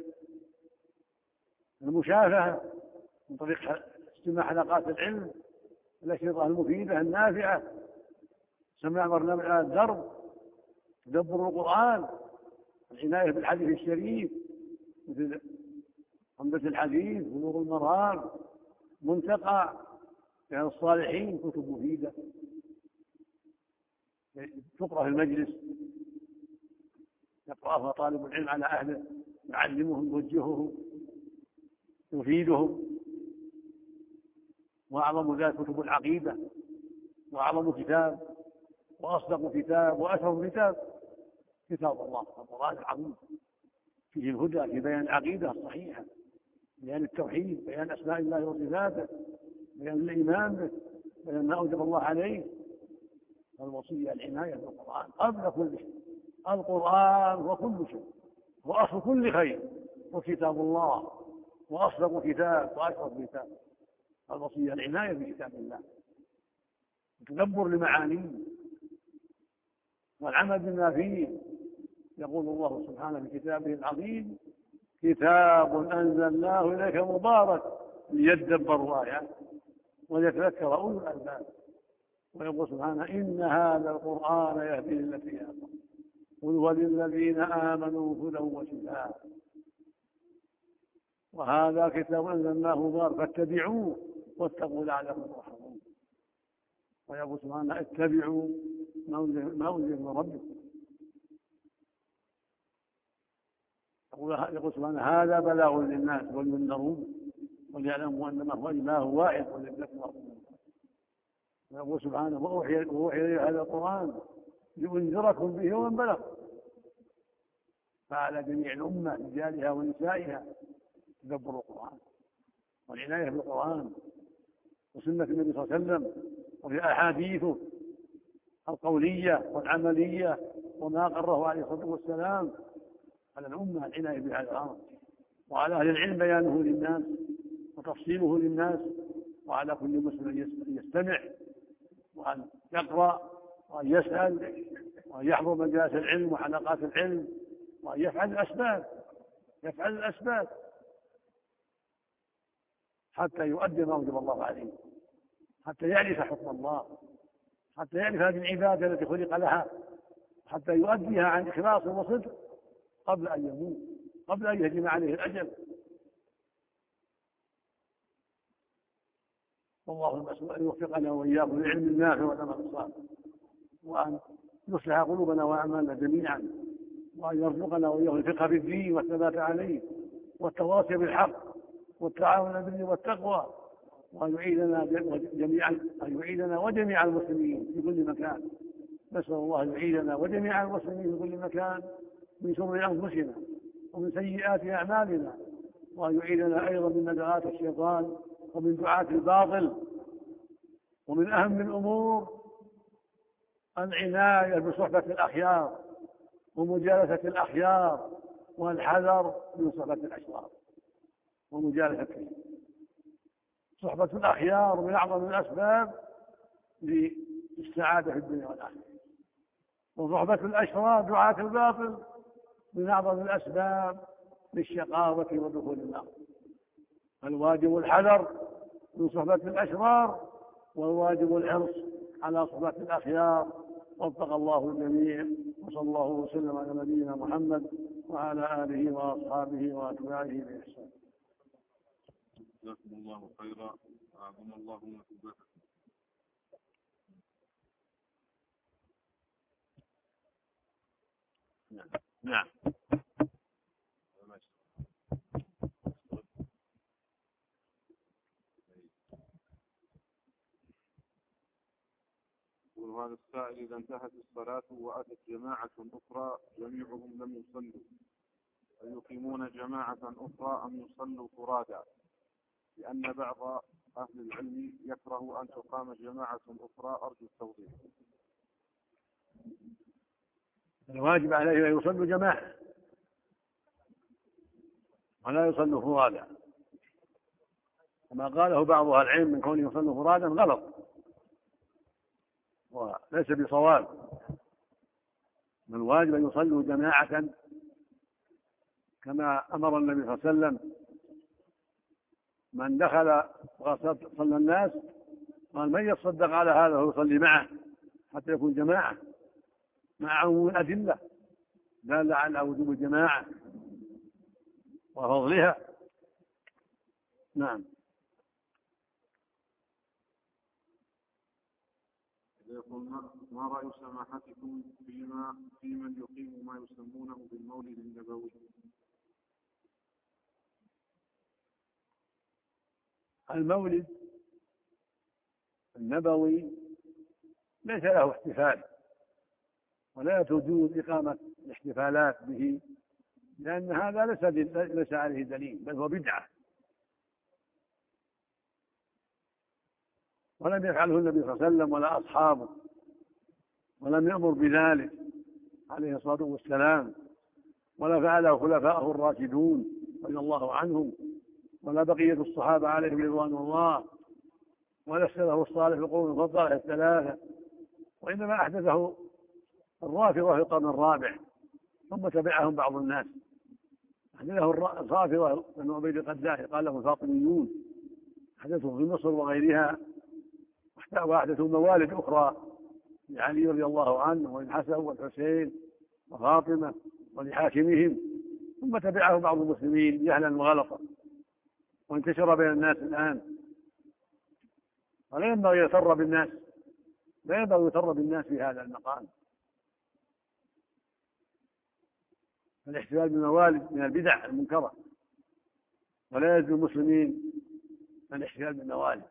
المشافهة، من طريق استماع حلقات العلم، الأشرطة المفيدة النافعة، سمع برنامج على الدرب، تدبر القرآن، العناية بالحديث الشريف مثل عمدة الحديث ونور المرام، منتقى يعني الصالحين، كتب مفيدة تقرأ في المجلس، يقرأها طالب العلم على أهله، يعلمهم يوجههم يفيدهم. وأعظم ذلك كتب العقيدة، وأعظم كتاب وأصدق كتاب وأشرف كتاب الله القرآن العظيم، فيه الهدى في بيان العقيدة الصحيحة، بيان التوحيد، بيان أسماء الله وصفاته، بيان الإيمان به، بيان ما أوجب الله عليه. الوصية العناية بالقرآن قبل كل شيء، القرآن وكل شيء وأصل كل خير، وكتاب الله وأصدق كتاب وأشرف كتاب. الوصية العناية بكتاب الله، التدبر لمعانيه والعمل بما فيه. يقول الله سبحانه في كتابه العظيم: كتاب أنزلناه إليك مبارك ليدبروا آياته وليتذكر أولو الألباب. ويقول سبحانه: إن هذا القرآن يهدي للتي هي أقوم قل وللذين آمنوا هدى وشفاء. وهذا كتاب أنزلناه مبارك فاتبعوه واتقوا لعلكم ترحمون. ويقول سبحانه: اتبعوا ما أنزل من ربكم. يقول سبحانه: هذا بلاغ للناس ولينذرون وليعلموا أنما هو إله واحد وليذكروا. ويقول سبحانه: وأوحي إلي هذا القرآن لأنذركم به ومن بلغ. فعلى جميع الأمة رجالها ونسائها تدبر القرآن والعناية بالقرآن وسنة النبي صلى الله عليه وسلم وفي أحاديثه القولية والعملية وما قرره عليه الصلاة والسلام. على الأمة العناية بهذا الأمر، وعلى أهل العلم بيانه للناس وتفصيله للناس، وعلى كل مسلم أن يستمع وأن يقرأ وأن يسأل وأن يحضر مجالس العلم وحلقات العلم وأن يفعل الأسباب حتى يؤدي ما وجب الله عليه، حتى يعرف حكم الله، حتى يعرف هذه العبادة التي خلق لها، حتى يؤديها عن إخلاص وصدق قبل أن يموت، قبل أن يهجم عليه الأجل. والله المسؤول أن يوفقنا وإياكم للعلم النافع والعمل الصالح، وأن يصلح قلوبنا وأعمالنا جميعا، وأن يرزقنا وإياكم الفقه في الدين والثبات عليه والتواصي بالحق والتعاون على البر والتقوى، وأن يعيدنا وجميع المسلمين في كل مكان. نسأل الله أن يعيدنا وجميع المسلمين في كل مكان من شر أنفسنا ومن سيئات أعمالنا، وأن يعيدنا أيضا من ندغات الشيطان ومن دعاة الباطل. ومن أهم الأمور العناية بصحبة الأخيار ومجالسة الأخيار، والحذر من صحبة الأشرار ومجالستهم. صحبة الأخيار من أعظم الأسباب للسعادة في الدنيا والآخرة، وصحبة الأشرار دعاة الباطل من أعظم الأسباب للشقاوة ودخول النار. الواجب الحذر من صحبة الأشرار، والواجب الحرص على صحبة الأخيار. وفق الله الجميع، وصلى الله وسلم على نبينا محمد وعلى آله وأصحابه وأتباعه بإحسان. جزاكم الله خيرا، أعظم الله مثوبتكم. نعم. وهذا السائل: إذا انتهت الصلاة وأتت جماعة أخرى جميعهم لم يصلوا، أيقيمون جماعة أخرى أم يصلوا فرادى؟ لأن بعض أهل العلم يكره أن تقام جماعة أخرى. أرجو التوضيح. الواجب عليه أن يصلوا جماعة ولا يصلوا فرادى، وما قاله بعض أهل العلم من كونه يصلوا فرادا غلط وليس بصواب. من الواجب أن يصلوا جماعة كما أمر النبي صلى الله عليه وسلم: من دخل وصلى الناس قال: من يتصدق على هذا ويصلي معه؟ حتى يكون جماعة مع عموم الأدلة دالة على وجوب الجماعة وفضلها. نعم. يقول: ما رأي سماحتكم في من يقيم ما يسمونه بالمولد النبوي؟ المولد النبوي ليس له احتفال، ولا تجوز إقامة الاحتفالات به، لأن هذا ليس عليه دليل، بل هو بدعة، ولم يفعله النبي صلى الله عليه وسلم ولا أصحابه، ولم يأمر بذلك عليه الصلاة والسلام، ولا فعله خلفاءه الراشدون رضي الله عنهم، ولا بقية الصحابة عليهم رضوان الله، ولا السلف الصالح في القرون المفضلة الثلاثة، وإنما أحدثه الرافضة في القرن الرابع، ثم تبعهم بعض الناس. أحدثه الرافضة بن عبيد القداحي قال له الفاطميون، أحدثه في مصر وغيرها، وأحدثوا موالد أخرى لعلي رضي الله عنه والحسن والحسين وفاطمة ولحاكمهم، ثم تبعه بعض المسلمين جهلا وغلطا، وانتشر بين الناس الآن. ولا ينبغي يغتر بالناس، لا ينبغي يغتر بالناس في هذا المقام. الاحتفال بالموالد من البدع المنكرة، ولا يجوز للمسلمين الاحتفال بالموالد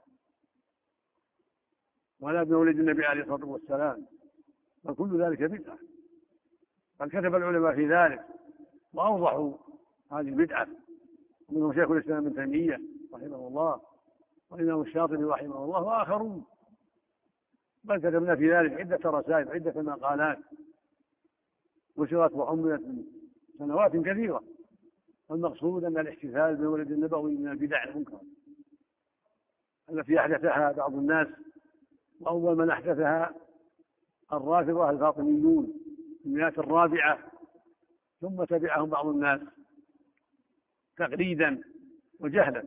ولا بمولد النبي عليه الصلاة والسلام، فكل ذلك بدعة. بل كتب العلماء في ذلك وأوضحوا هذه البدعة، ومنهم شيخ الإسلام ابن تيمية رحمه الله، والإمام الشاطبي رحمه الله، وآخرون. بل كتبنا في ذلك عدة رسائل، عدة مقالات نشرت وحملت من سنوات كثيرة. والمقصود أن الاحتفال بمولد النبوي من البدع المنكرة التي أحدثها بعض الناس، وأول من أحدثها الرافضة الفاطميون في المئة الرابعة، ثم تبعهم بعض الناس تقليدا وجهلا.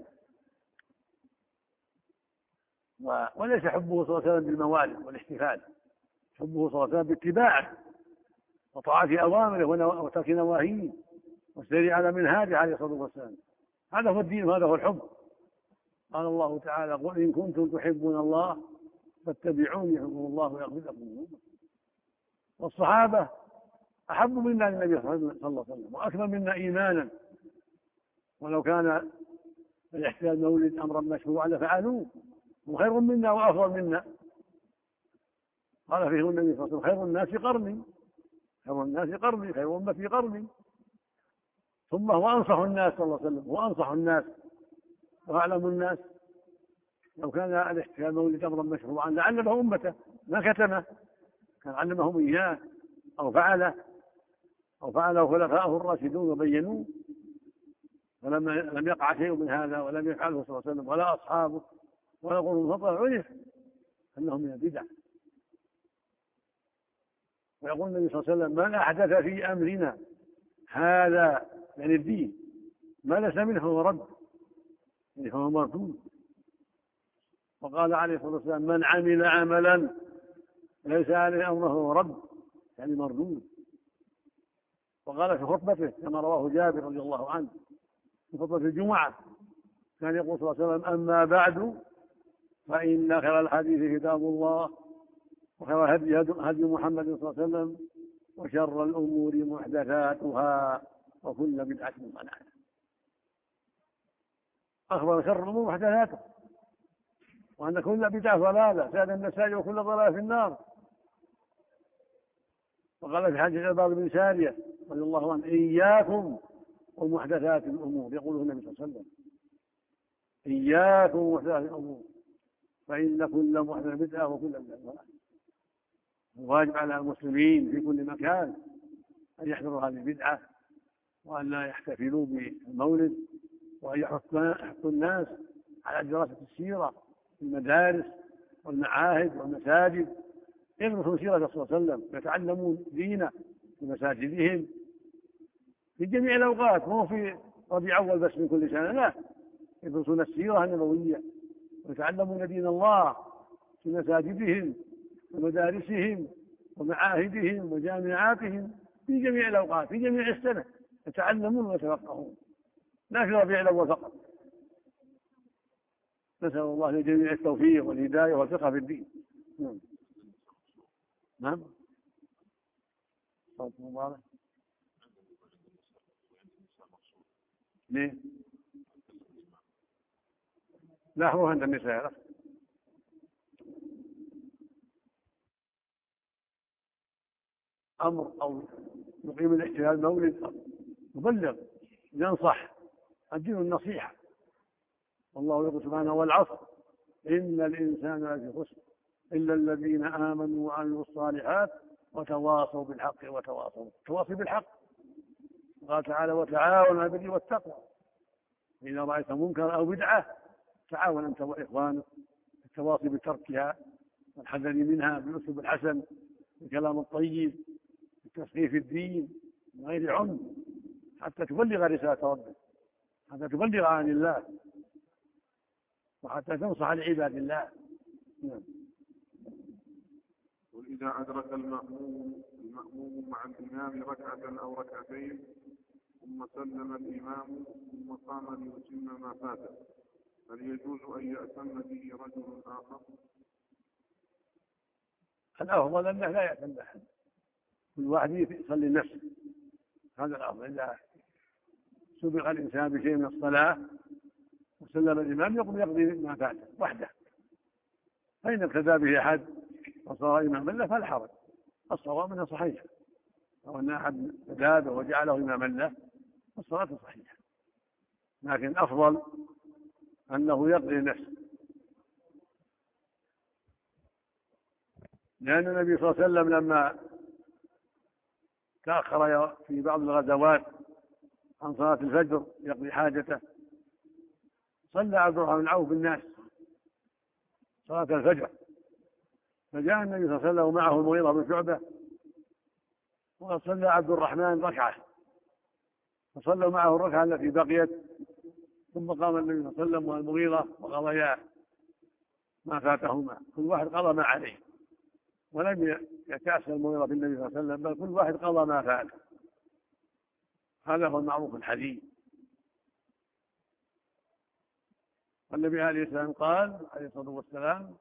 وليس حبه صلى الله عليه وسلم بالموالد والاحتفال، حبه صلى الله عليه وسلم باتباعه وطاعة أوامره وترك نواهيه والسير على منهاجه عليه الصلاة والسلام. هذا هو الدين وهذا هو الحب. قال الله تعالى: قل إن كنتم تحبون الله فاتبعوني يحبكم الله ويغفر لكم ذنوبكم. والصحابة أحب منا للنبي صلى الله عليه وسلم وأكثر منا إيمانا، ولو كان الاحتفال مولد أمرا مشروعا لفعلوه، وخير منا وأفضل منا. قال فيه النبي صلى الله عليه وسلم: خير الناس قرني، خير الناس قرني، خير أمتي قرني. ثم هو أنصح الناس صلى الله عليه وسلم، هو أنصح الناس وأعلم الناس. لو كان الاحتفال مولد أمرا مشروعا لعلمه أمته، ما كتمه، كان علمهم إياه أو فعله خلفاءه الراشدون وبينوه. فلما لم يقع شيء من هذا ولم يفعله صلى الله عليه وسلم ولا أصحابه ولا قرون المفضلة، عرف أنه من البدع. ويقول النبي صلى الله عليه وسلم: من أحدث في أمرنا هذا، يعني الدين، ما ليس منه هو رد، يعني هو مردود. وقال عليه الصلاة والسلام: من عمل عملا ليس عليه أمره هو رد، يعني مردود. وقال في خطبته كما رواه جابر رضي الله عنه في خطبة الجمعة، كان يقول صلى الله عليه وسلم: أما بعد فإن خير الحديث كتاب الله، وخير هدي محمد صلى الله عليه وسلم، وشر الأمور محدثاتها، وكل بدعة ضلالة. أخبر شر الأمور محدثاتها، وأن كل بدعة ضلالة، زاد النسائي: وكل ضلالة في النار. وقال في حديث العباد بن سارية رضي الله عنه: إياكم ومحدثات الأمور، يقوله النبي صلى الله عليه وسلم: إياكم ومحدثات الأمور، فإن كل محدث بدعة وكل بدعة ضلالة. الواجب على المسلمين في كل مكان أن يحذروا هذه البدعة، وأن لا يحتفلوا بالمولد، وأن يحثوا الناس على دراسة السيرة في المدارس والمعاهد والمساجد، يدرسوا سيرة صلى الله عليه وسلم، يتعلمون دينه في مساجدهم في جميع الأوقات، مو في ربيع أول بس من كل سنة، لا، يدرسون السيرة النبوية ويتعلمون دين الله في مساجدهم ومدارسهم ومعاهدهم وجامعاتهم في جميع الأوقات في جميع السنة يتعلمون ويتفقهون، لا في ربيع الأول فقط. نسأل الله للجميع التوفيق والهداية والفقه في الدين. نعم. نعم. صوت مبارك. ليه؟ لا هو عند النساء. أمر أو يقيم الاحتفال مولد يبلغ ينصح، الدين النصيحة. والله يقول سبحانه والعصر إن الإنسان لفي خسر إلا الذين آمنوا وعملوا الصالحات وتواصوا بالحق تواصوا بالحق. قال تعالى وتعاونوا على البر والتقوى. إذا رأيت منكر أو بدعة تعاون أنت وإخوانك التواصي بتركها والحذر منها بالأسلوب الحسن، بالكلام الطيب، بالتصحيح في الدين من غير عنف، حتى تبلغ رسالة ربك، حتى تبلغ عن الله، وحتى تنصح لعباد الله. نعم. وإذا أدرك المأموم مع الإمام ركعة أو ركعتين ثم سلم الإمام ثم قام ليتم ما فاته، هل يجوز أن يأتم به رجل آخر؟ الأفضل أنه لا يأتم أحد، كل واحد يصلي نفسه، هذا الأفضل. إذا سبق الإنسان بشيء من الصلاة وسلم الإمام يقضي ما فاته وحده، فإن ابتدى به أحد وصار إماما له فلا حرج، الصواب منه صحيح. أو أن أحد ابتدى وجعله إماما له الصلاة صحيحة، لكن الأفضل أنه يقضي نفسه، لأن النبي صلى الله عليه وسلم لما تأخر في بعض الغزوات عن صلاة الفجر يقضي حاجته صلى عبد الرحمن بن عوف بالناس صلاة الفجر، فجاء النبي صلى الله عليه وسلم ومعه المغيرة بن شعبة وقد صلى عبد الرحمن ركعة، فصلوا معه الركعة التي بقيت، ثم قام النبي صلى الله عليه وسلم والمغيرة وقضيا ما فاتهما، كل واحد قضى ما عليه، ولم يتأسى المغيرة بالنبي صلى الله عليه وسلم، بل كل واحد قضى ما فاته. هذا هو المعروف الحديث. والنبي عليه السلام قال عليه الصلاة والسلام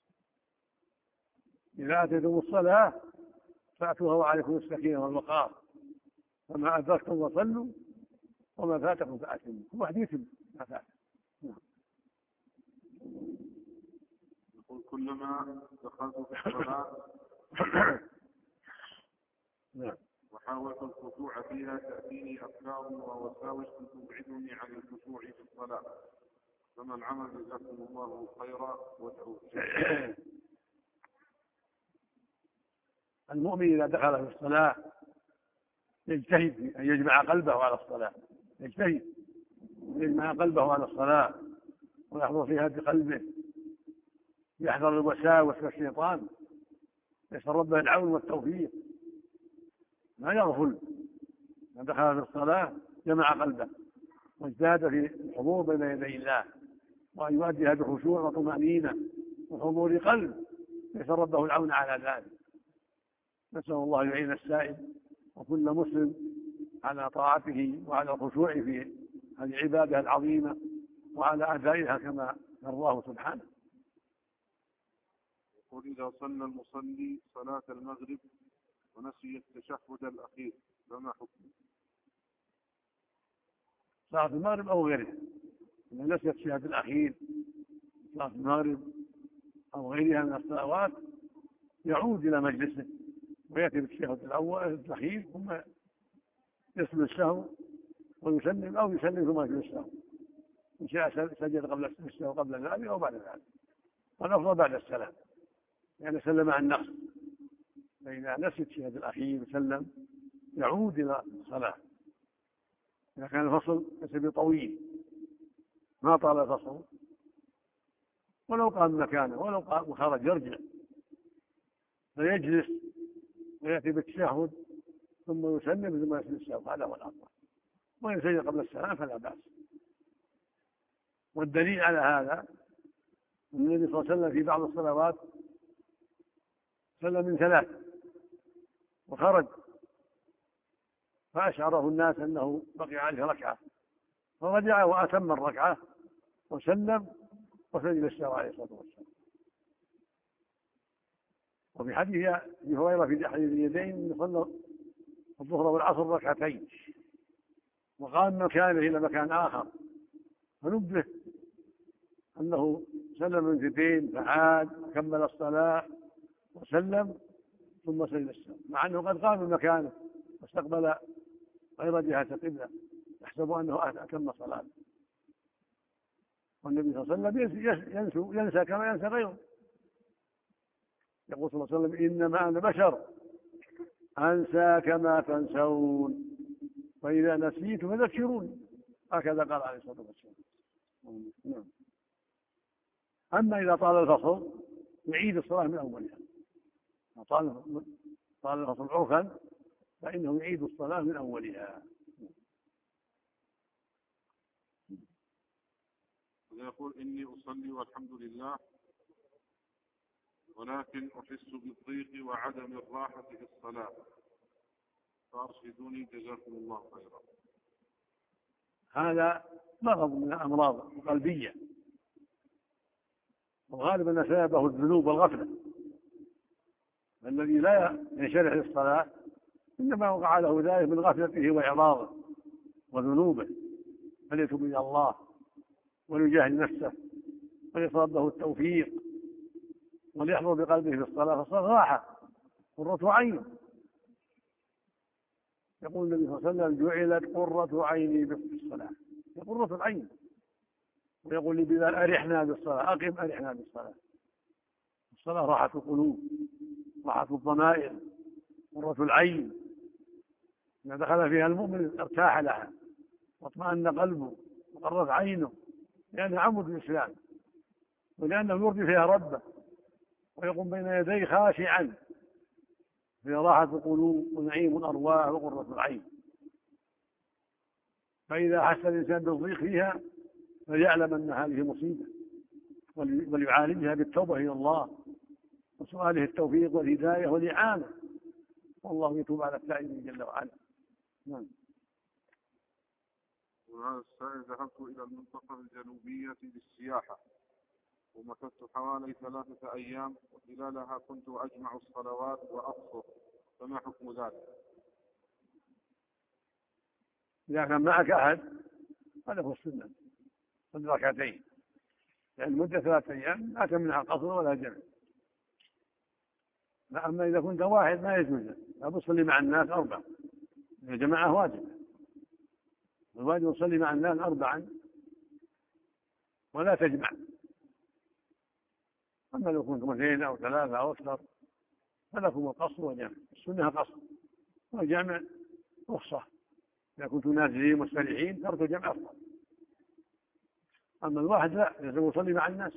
إذا أتيتم الصلاة فأتوها وعليكم السكينة والوقار، وما أدركتم وصلوا وما فاتكم فأتموا، كل واحد يتم ما فاته. يقول كلما دخلت في الصلاة وحاولت الخشوع فيها تأتيني أفكار ووساوس تبعدني عن الخشوع في الصلاة، فما العمل جزاكم الله خيرا وادعوا. المؤمن إذا دخل في الصلاة يجتهد أن يجمع قلبه على الصلاة، يجتهد أن يجمع قلبه على الصلاة ويحضر فيها بقلبه، يحذر الوساوس والشيطان، يسأل ربه العون والتوفيق، ما يغفل. من دخل في الصلاة جمع قلبه واجتهد في الحضور بين يدي الله، وأن يؤديها بخشوع وطمأنينة وحضور قلب، يسأل ربه العون على ذلك. نسأل الله أن يعين السائل وكل مسلم على طاعته وعلى الخشوع في هذه العبادة العظيمة وعلى أدائها كما يرضاه سبحانه. يقول إذا صلى المصلي صلاة المغرب ونسي التشهد الأخير فما حكمه؟ صلاة المغرب أو غيرها، إذا نسي التشهد الأخير صلاة المغرب أو غيرها من الصلوات يعود إلى مجلسه ويأتي بالتشهد الأخير ثم يسجد السهو ويسلم أو يسلم ثم يسجد السهو، إن شاء سجد قبل السهو قبل ذلك أو بعد ذلك، والأفضل بعد السلام يعني سلم عن نقص. فإذا نسي التشهد الأخير سلم يعود إلى الصلاة. إذا كان الفصل يسبي طويل ما طال الفصل ولو قام مكانه ولو قام وخرج يرجع، فيجلس ويأتي بالتشهد ثم يسلم ثم يسلم السهو، هذا هو الأفضل. وإن سجد قبل السلام فلا بأس. والدليل على هذا النبي صلى الله عليه وسلم في بعض الصلوات سلم من ثلاث وخرج، فأشعره الناس أنه بقي عليه ركعة، فرجع وأتم الركعة وسلم وسجد السهو عليه الصلاة والسلام. وفي حديث ابي هريره في حديث اليدين صلى الظهر والعصر ركعتين وقام من مكانه الى مكان اخر، فنبه انه سلم من اثنتين فعاد كمل الصلاه وسلم ثم سجد السهو، مع انه قد قام من مكانه واستقبل غير جهه القبله يحسب انه اتم صلاته. والنبي صلى الله عليه وسلم ينسى كما ينسى غيره. يقول صلى الله عليه وسلم: إنما أنا بشر أنسى كما تنسون، فإذا نسيت فذكروني. هكذا قال عليه الصلاة والسلام. أما إذا طال الفصل يعيد الصلاة من أولها. طال الفصل عرفا فإنه يعيد الصلاة من أولها. ويقول: إني أصلي والحمد لله، ولكن أحس بالضيق وعدم الراحة في الصلاة، فأرشدوني جزاكم الله خيرا. هذا مرض من الأمراض القلبية، وغالبا أن سببه الذنوب والغفلة. الذي لا ينشرح للصلاة إنما وقع له ذلك من غفلته وإعراضه وذنوبه، فليتوب إلى الله وليجاهد نفسه وليطلب له التوفيق وليحضر بقلبه في الصلاة، فالصلاة راحة قرة عين. يقول النبي صلى الله عليه وسلم: جعلت قرة عيني في الصلاة، هي قرة العين. ويقول لي: بلال أرحنا بالصلاة، أقم أرحنا بالصلاة. الصلاة راحة القلوب، راحة الضمائر، قرة العين. إذا دخل فيها المؤمن ارتاح لها واطمأن قلبه وقرت عينه، لأنها عمود الإسلام، ولأنه يرضي فيها ربه ويقوم بين يديه خاشعا، فيها راحة القلوب ونعيم الأرواح وقرة العين. فإذا حس الإنسان بالضيق فيها فليعلم أن هذه مصيبة، وليعالجها بالتوبة إلى الله وسؤاله التوفيق والهداية والإعانة، والله يتوب على التائبين جل وعلا. نعم. وهذا السائل: ذهبت إلى المنطقة الجنوبية للسياحة ومكثت حوالي 3 أيام، وخلالها كنت أجمع الصلوات وأقصر، فما حكم ذلك؟ إذا كان معك أحد هذا هو السنة، صلي ركعتين، لأن مدة 3 أيام لا تمنع القصر ولا جمع. أما إذا كنت واحد ما يجوز، لا تصلي مع الناس 4، الجماعة واجب، الواجب تصلي مع الناس 4 ولا تجمع. أما لو كنتم 2 أو 3 أو أكثر فلكم القصر والجمع. السنة قصر والجمع رخصة، إذا كنتم نازلين مستريحين ترك الجمع أفضل. أما الواحد لا، لازم يصلي مع الناس.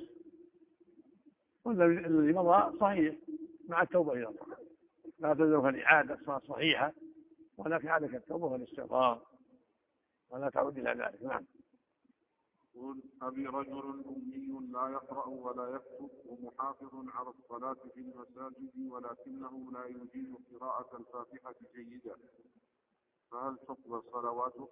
والذي مضى صحيح مع التوبة إلى الله، لا تلزمك الإعادة، الصلاة صحيحة، ولكن عليك التوبة والاستغفار ولا تعود إلى ذلك. نعم. يقول: أبي رجل أمي لا يقرأ ولا يكتب ومحافظ على الصلاة في المساجد، ولكنه لا يجيد قراءة الفاتحة جيدا، فهل تقبل صلواته؟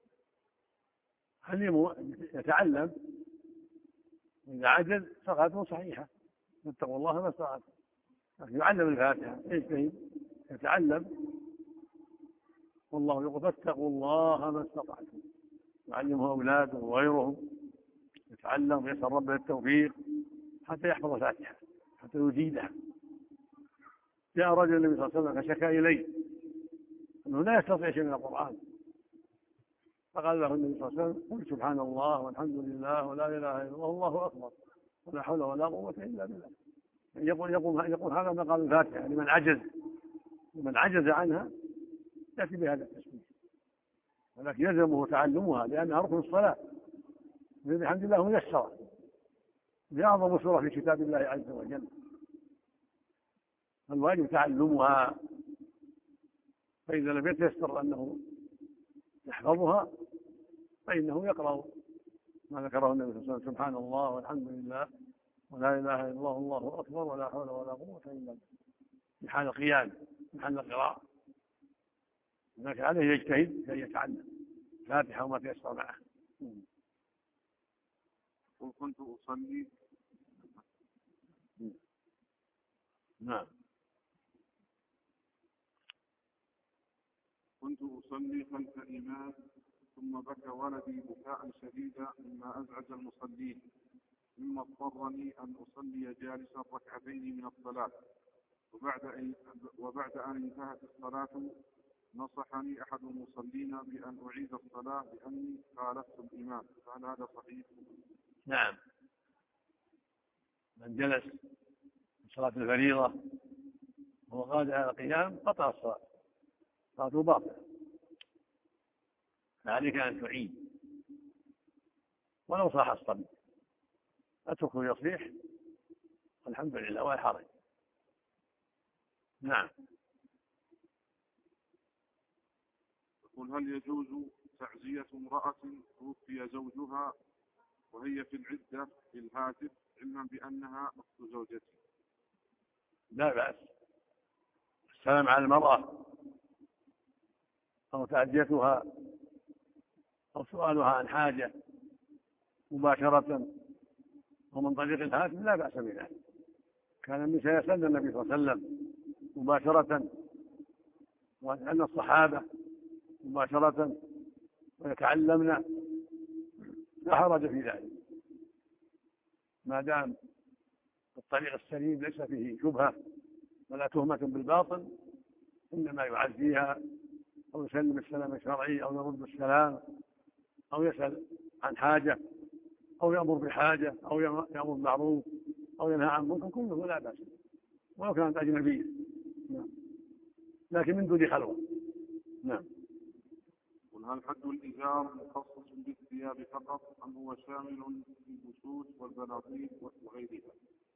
هل يتعلم؟ إذا عجز صلاته صحيحة، اتقوا الله ما استطعتم. لكن يعلم الفاتحة، يجتهد يتعلم، والله يقول: فاتقوا الله ما استطعتم. يعلمه أولاده وغيرهم، يتعلم ويسأل ربه التوفيق حتى يحفظ الفاتحة، حتى يجيدها. جاء رجل النبي صلى الله عليه وسلم فشكى إليه أنه لا يستطيع شيء من القرآن، فقال له النبي صلى الله عليه وسلم: قل سبحان الله والحمد لله ولا إله إلا الله والله أكبر ولا حول ولا قوة إلا بالله. يقول هذا مقام الفاتحة لمن عجز عنها يأتي بهذا التسبيح، ولكن يلزمه تعلمها لأنها ركن الصلاة، بحمد الله ميسرة، بأعظم سورة في كتاب الله عز وجل، الواجب تعلمها. فإذا لم يتيسر أنه يحفظها فإنه يقرأ ما ذكره النبي صلى الله عليه وسلم: سبحان الله والحمد لله ولا إله إلا الله والله أكبر ولا حول ولا قوة إلا بالله. في حال القيام في حال القراءة، لكن عليه يجتهد أن يتعلم الفاتحة وما تيسر معه. وكنت أصلي. نعم. كنت أصلي خلف إمام ثم بكى ولدي بكاء شديدا مما أزعج المصلين، مما اضطرني أن أصلي جالسا ركعتين من الصلاة، وبعد أن انتهت الصلاة نصحني أحد المصلين بأن أعيد الصلاة لأني خالفت الإمام، فهل هذا صحيح؟ نعم، من جلس في صلاة الفريضة وهو قادر على القيام قطع الصلاة، صلاته باطلة، فعليك أن تعيد ولو صاح الصبي، اتركه يصيح الحمد لله ولا حرج. نعم. يقول هل يجوز تعزية امرأة توفي زوجها وهي في العدة بالهاتف علما بأنها أخت زوجته؟ لا بأس، السلام على المرأة أو تعزيتها أو سؤالها عن حاجة مباشرة ومن طريق الهاتف لا بأس بذلك. كان النساء يسألن النبي صلى الله عليه وسلم مباشرة، وأن الصحابة مباشرة ويتعلمن، لا حرج في ذلك ما دام الطريق السليم ليس فيه شبهة ولا تهمة بالباطل، إنما يعزيها أو يسلم السلام الشرعي أو يرد السلام أو يسأل عن حاجة أو يأمر بحاجة أو يأمر بالمعروف أو ينهى عن منكر، كله لا بأس ولو كانت أجنبية. نعم. لكن من دون خلوة. نعم. هل حد الإزار مخصص بالثياب فقط أم هو شامل للبسوس والبناطيل وغيرها؟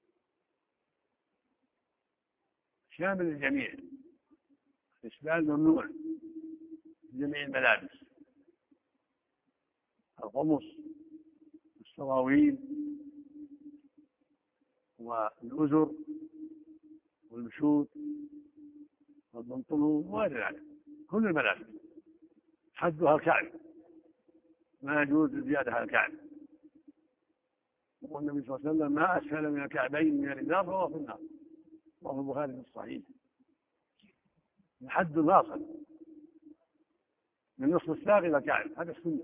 شامل الجميع، الإسبال ممنوع في جميع الملابس، القمص والسراويل والأزر والمشوت والبنطلون وغير ذلك، كل الملابس حدها الكعب، ما يجوز الزيادة على الكعب. يقول النبي صلى الله عليه وسلم ما أسفل من الكعبين من الإزار فهو في النار، وهو البخاري في الصحيح. الحد الواصل من نصف الساق إلى الكعب، هذا السنة.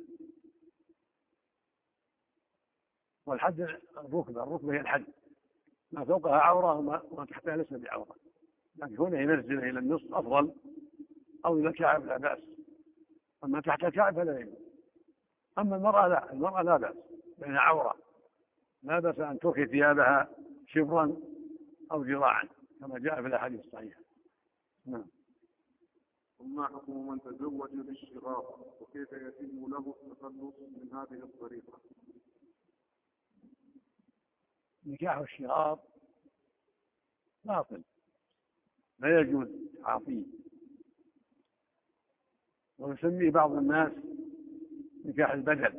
والحد الركبة هي الحد، ما فوقها عورة وما تحتها ليس بعورة، لكن هنا ينزل إلى النصف أفضل أو إلى الكعب لا بأس، أما تحت الكعب فلا يجوز. أما المرأة لا، المرأة لا بأس لأنها عورة، لا بأس أن ترخي ثيابها شبرا أو ذراعا كما جاء في الأحاديث الصحيحة. نعم. وما حكم من تزوج بالشغار وكيف يتم له التخلص من هذه الطريقة؟ نكاح الشغار باطل، لا يجوز عاطيه، ويسميه بعض الناس نكاح البدل،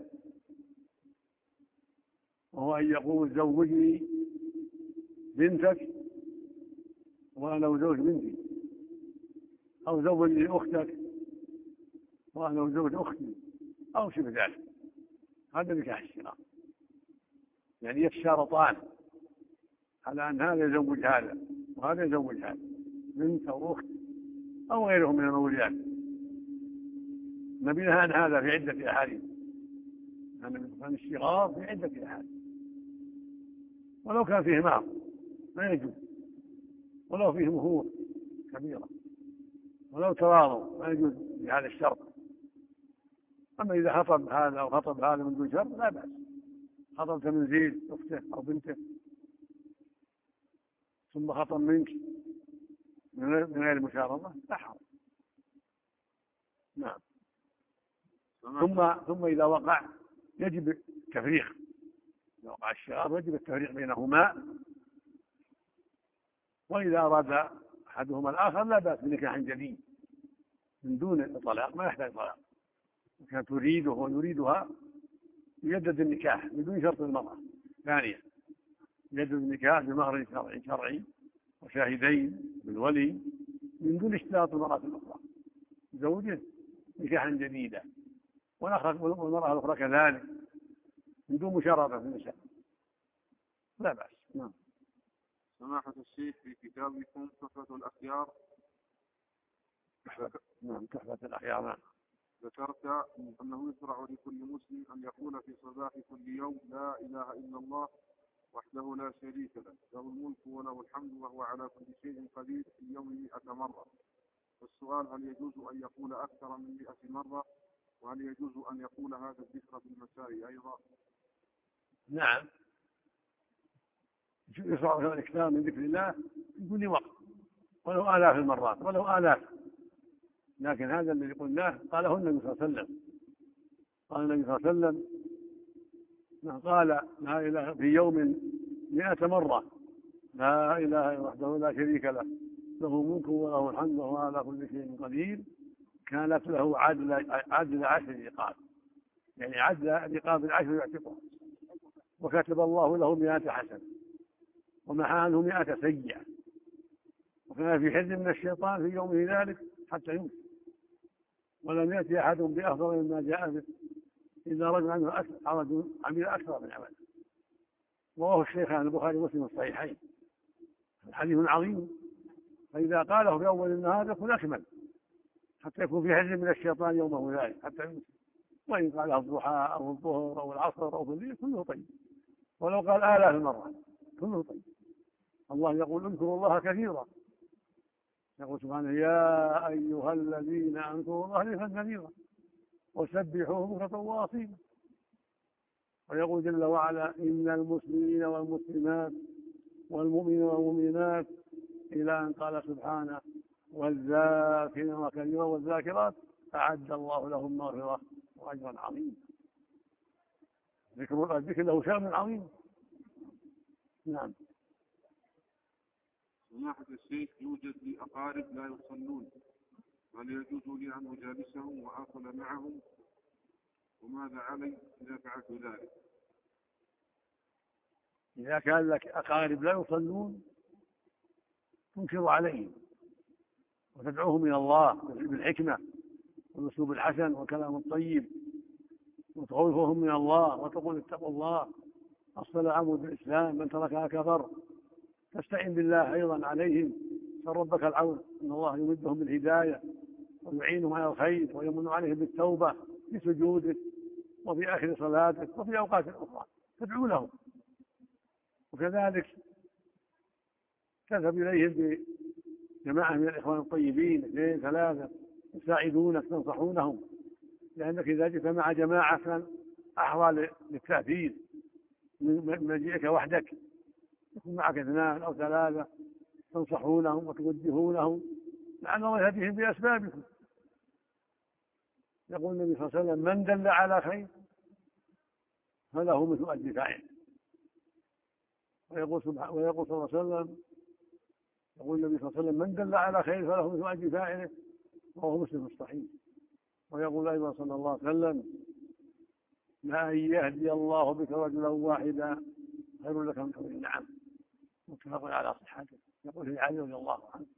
وهو أن يقول زوجني بنتك وأنا زوج بنتي، أو زوجني أختك وأنا زوج أختي، أو شبه ذلك. هذا نكاح الشغار، يعني يتشارطان على أن هذا يزوج هذا وهذا يزوج هذا، بنت أو أخت أو غيره من الموليات. النبي نهى عن هذا في عدة أحاديث، عن الشغار في عدة أحاديث، ولو كان فيه مهر ما يجوز، ولو فيه مهور كبيرة، ولو تراضوا ما يجوز بهذا الشرط. أما إذا خطب هذا أو خطب هذا من دون شرط لا بأس، خطبت من زيد أخته أو بنته ثم خطب منك من غير مشارطة لا حرج. نعم. ثم إذا وقع يجب التفريق، إذا وقع الشغار يجب التفريق بينهما، وإذا أراد أحدهما الآخر لا بأس بنكاح جديد من دون طلاق، ما يحتاج طلاق، كانت تريده ويريدها يجدد النكاح بدون شرط المرأة ثانية، يجدد النكاح بمهر شرعي وشاهدين بالولي من دون اشتراط المرأة الأخرى زوجه نكاحا جديدا، والمرأة الأخرى كذلك من دون مشارطة في النساء لا بأس. نعم. سماحة الشيخ في كتابكم تحفة الأخيار نعم تحفة الأخيار نعم ذكرت أنه يشرع لكل مسلم أن يقول في صباح كل يوم لا إله إلا الله وحده لا شريك له، له الملك وله الحمد وهو على كل شيء قدير في اليوم 100 مرة. والسؤال هل يجوز أن يقول أكثر من 100 مرة؟ وهل يجوز أن يقول هذا الذكر في المساء أيضا؟ نعم يشرع الإكثار من ذكر الله في كل وقت ولو آلاف المرات ولو آلاف، لكن هذا الذي قلناه قاله النبي صلى الله عليه وسلم. قال النبي صلى الله عليه وسلم من قال لا إله في يوم 100 مرة لا إله إلا وحده لا شريك له له ملك وله الحمد وهو على كل شيء قدير كانت له عدل 10 رقاب، يعني عدل رقاب العشر يعتقها، وكتب الله له 100 حسنة ومحى عنه 100 سيئة، وكان في حزب من الشيطان في يومه ذلك حتى يموت، ولم يأتي أحد بأفضل مما جاء به إذا رجل عنه عمل أكثر من عمله. رواه الشيخان البخاري ومسلم الصحيحين. حديث عظيم، فإذا قاله في أول النهار يكون أكمل حتى يكون في حزب من الشيطان يومه ذلك حتى يموت، وإن قاله الضحى أو الظهر أو العصر أو في الليل كله طيب، ولو قال آلاف المرات كله طيب. الله يقول اذكروا الله كثيرا، يقول سبحانه يا أيها الذين اذكروا الله ذكرا كثيرا وسبحوه بكرة وأصيلا. ويقول جل وعلا إن المسلمين والمسلمات والمؤمنين والمؤمنات إلى أن قال سبحانه والذاكرين كثيرا والذاكرات أعد الله لهم مغفرة وأجرا عظيما. الذكر له شأن عظيم. نعم. سماحة الشيخ يوجد لي أقارب لا يصلون، هل يجوز لي أن أجالسهم وآكل معهم؟ وماذا علي إذا فعلت ذلك؟ إذا كان لك أقارب لا يصلون تنكر عليهم وتدعوهم إلى الله بالحكمة والأسلوب الحسن والكلام الطيب، وتخوفهم من الله وتقول اتقوا الله الصلاة عمود الإسلام من تركها كفر. تستعين بالله أيضا عليهم، سأل ربك العون أن الله يمدهم بالهداية ويعينهم على الخير ويمن عليهم بالتوبة في سجودك وفي آخر صلاتك وفي أوقات أخرى تدعو لهم. وكذلك تذهب إليهم بجماعة من الإخوان الطيبين 2 3 يساعدونك تنصحونهم، لأنك إذا جئت مع جماعة كان أحوال للتأثير من مجيئك وحدك، يكون معك 2 أو 3 تنصحونهم وتوجهونهم لعل الله يهديهم بأسبابكم. يقول النبي صلى الله عليه وسلم من دل على خير فله مثل أجر فاعله. ويقول صلى الله عليه وسلم يقول النبي صلى الله عليه وسلم من دل على خير فله مثل أجر فاعله، وهو مسلم الصحيح. ويقول أيضا صلى الله عليه وسلم ما أن يهدي الله بك رجلا واحدا خير لك من حمر النعم، متفق على صحته. يقول في علي رضي الله عنه.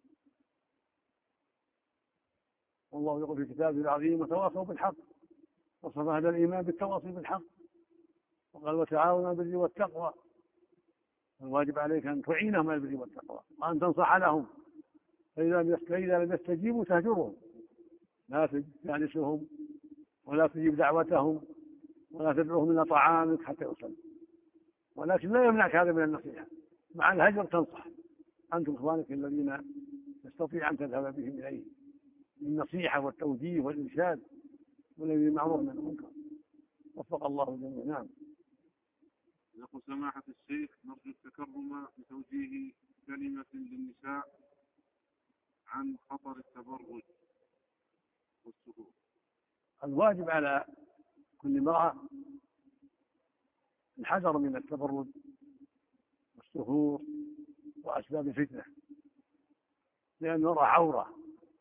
والله يقول في كتابه العظيم وتواصوا بالحق، وصف هذا الإيمان بالتواصي بالحق، وقال وتعاونوا بالبر والتقوى. الواجب عليك أن تعينهم على البر والتقوى وأن تنصح لهم، فإذا لم يستجيبوا تهجرهم، لا تجالسهم ولا تجيب دعوتهم ولا تدعوهم إلى طعامك حتى يصلوا، ولكن لا يمنعك هذا من النصيحة. مع الهجر تنصح أنتم إخوانك الذين تستطيع أن تذهب بهم إليه بالنصيحة والتوجيه والإرشاد والذي معروف من المنكر. وفق الله الجميع. نعم. يقول سماحة الشيخ نرجو التكرم بتوجيه كلمة للنساء عن خطر التبرج والسرور. الواجب على كل امرأة الحذر من التبرج والسفور وأسباب الفتنة، لأن المرأة عورة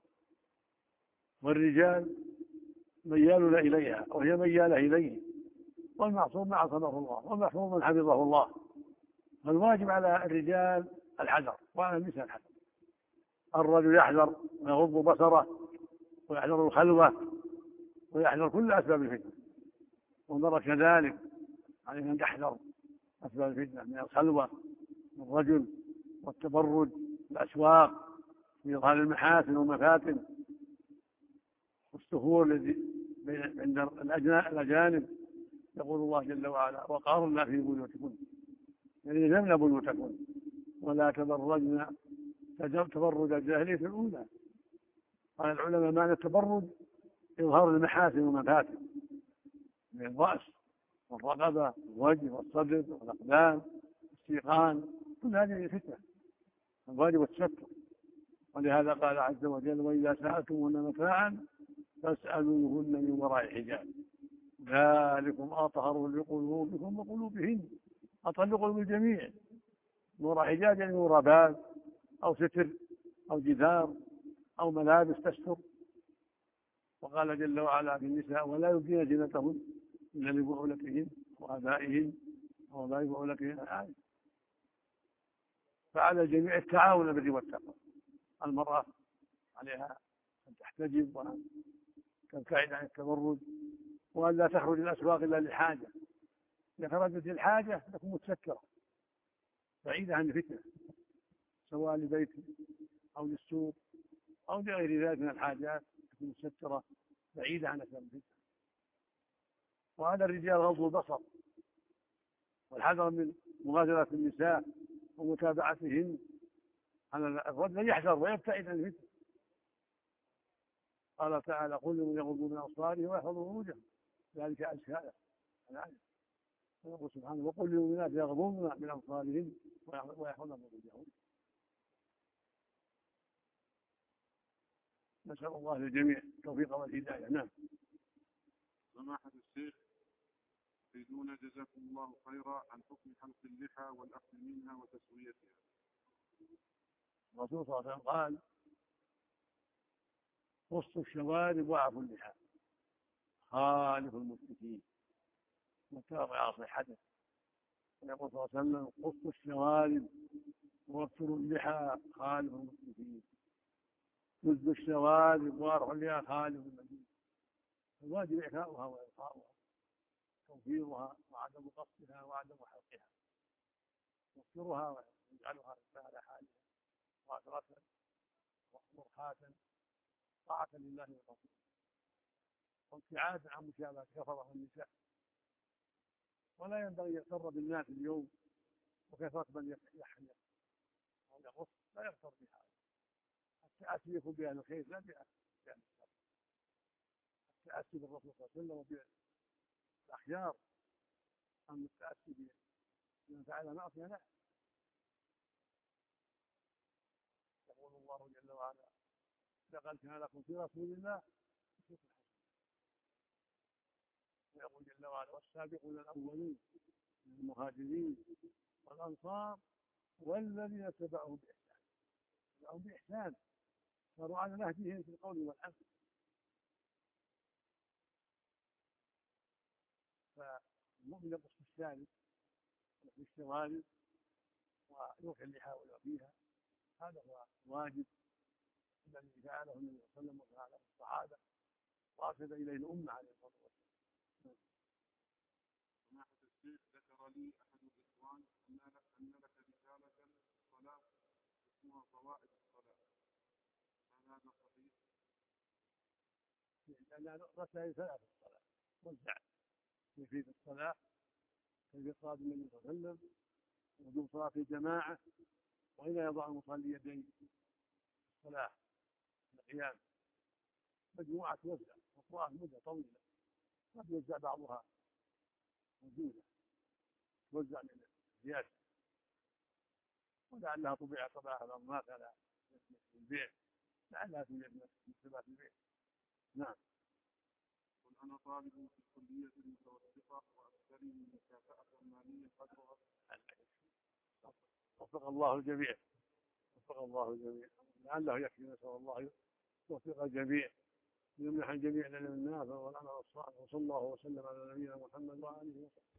والرجال ميالون إليها وهي ميالة إليه، والمعصوم ما عصمه الله والمحفوظ من حفظه الله. فالواجب على الرجال الحذر، وعلى النساء الحذر. الرجل يحذر ويغض بصره ويحذر الخلوة ويحذر كل أسباب الفتنة، والمرأة كذلك عليها أن تحذر أسباب الفتنة من الخلوة والرجل والتبرج الأسواق بإظهار المحاسن والمفاتن والسفور الذي عند الأجانب. يقول الله جل وعلا: وقرن في بيوتكن، يعني يلزمن بيوتكن ولا تبرجن تبرج الجاهلية الأولى. قال العلماء: معنى التبرج إظهار المحاسن والمفاتن من الرأس والرقبة والوجه والصدر والأقدام والسيقان، كل هذه فتنة، الواجب التستر. ولهذا قال عز وجل: وإذا سألتموهن متاعا فاسألوهن من وراء حجاب ذلكم أطهر لقلوبكم وقلوبهن. أطهر لقلوب الجميع، من وراء حجاب يعني من وراء باب أو ستر أو جدار أو ملابس تستر. وقال جل وعلا في النساء: ولا يبدين زينتهن إلا لبعولتهن وآبائهن وآباء بعولتهن. فعلى الجميع التعاون بالبر والتقوى. المرأة عليها أن تحتجب وأن تبتعد عن التبرج وأن لا تخرج الأسواق إلا للحاجة. إذا خرجت للحاجة تكون متسترة بعيدة عن الفتنة، سواء لبيت أو للسوق أو لغير ذلك من الحاجات، تكون متسترة بعيدة عن أسباب الفتنة. وهذا الرجال غض البصر والحذر من مغادرة النساء ومتابعتهن. على الرجل يحذر ويبتعد عن الفتنة. قال تعالى: قل لمن يغضوا من أبصارهم ويحفظوا فروجهم ذلك أزكى لهم. ويقول سبحانه: وقل للمؤمنات يغضضن من أبصارهن ويحفظن فروجهن. نسأل الله للجميع التوفيق والهداية. نعم. سماحة الشيخ، تريدون جزاكم الله خيرا عن حكم حلق اللحى والأخذ منها وتسويتها. الرسول صلى الله عليه وسلم قال: قصوا الشوارب وعفوا اللحى خالف المشركين. متفق على صحته. ويقول صلى الله عليه وسلم: قصوا الشوارب وابتروا اللحى خالف المشركين. نزلوا الشوارب وارحوا اللحى خالف المدين. الواجب إعفاؤها وإلقاؤها، توفيرها وعدم قصدها وعدم حلقها، وابترها ويجعلها على حالها وعثرة ومرحاة طاعة لله ورسوله، وابتعادا عن مشابهة كفرة النساء. ولا ينبغي يغتر بالناس اليوم وكثرة من يحلق أو يقص، لا يغتر بها. التأسي يكون بأهل الخير لا بأهل الشر. التأسي بالرسول صلى الله عليه وسلم وبالأخيار، أما التأسي بمن فعل معصية لا. يقول الله جل وعلا: لقد كان لكم في رسول الله أسوة حسنة. ويقول جل وعلا: والسابقون الأولون من المهاجرين والأنصار والذين اتبعوهم بإحسان صاروا على نهجهم في القول والعمل. فالمؤمن يقص في الشارب وفي الشوارب ويوحي اللحى ويعفيها. هذا هو الواجب الذي فعله النبي صلى الله عليه وسلم وفعله الصحابة وارشد اليه الامه عليه الصلاه والسلام. سماحة الشيخ، ذكر لي احد الاخوان ان لك رسالة في الصلاة اسمها فوائد الصلاة، هل هذا صحيح؟ لأن رسائل ثلاث في الصلاة وزع كيفية الصلاة، كيفية صلاة النبي صلى الله عليه وسلم، وجوب صلاة الجماعة، وأين يضع المصلي يديه في الصلاة القيام. مجموعة توزع وقراءة مدة طويلة، قد يوزع بعضها موجودة توزع من الزيادة، ولعلها طبيعة طبعها الأنماط على البيع، لعلها توجد مكتبات البيع. نعم. قل أنا طالب في الكلية المتوسطة وأشتري مكافأة مالية قدرها. وفق الله الجميع، وفق الله الجميع، لعله يكفي. نسأل الله يوفق الجميع ويمنح الجميع لنا النافع والعمل الصالح، وصلى الله وسلم على نبينا محمد وعلى اله وصحبه.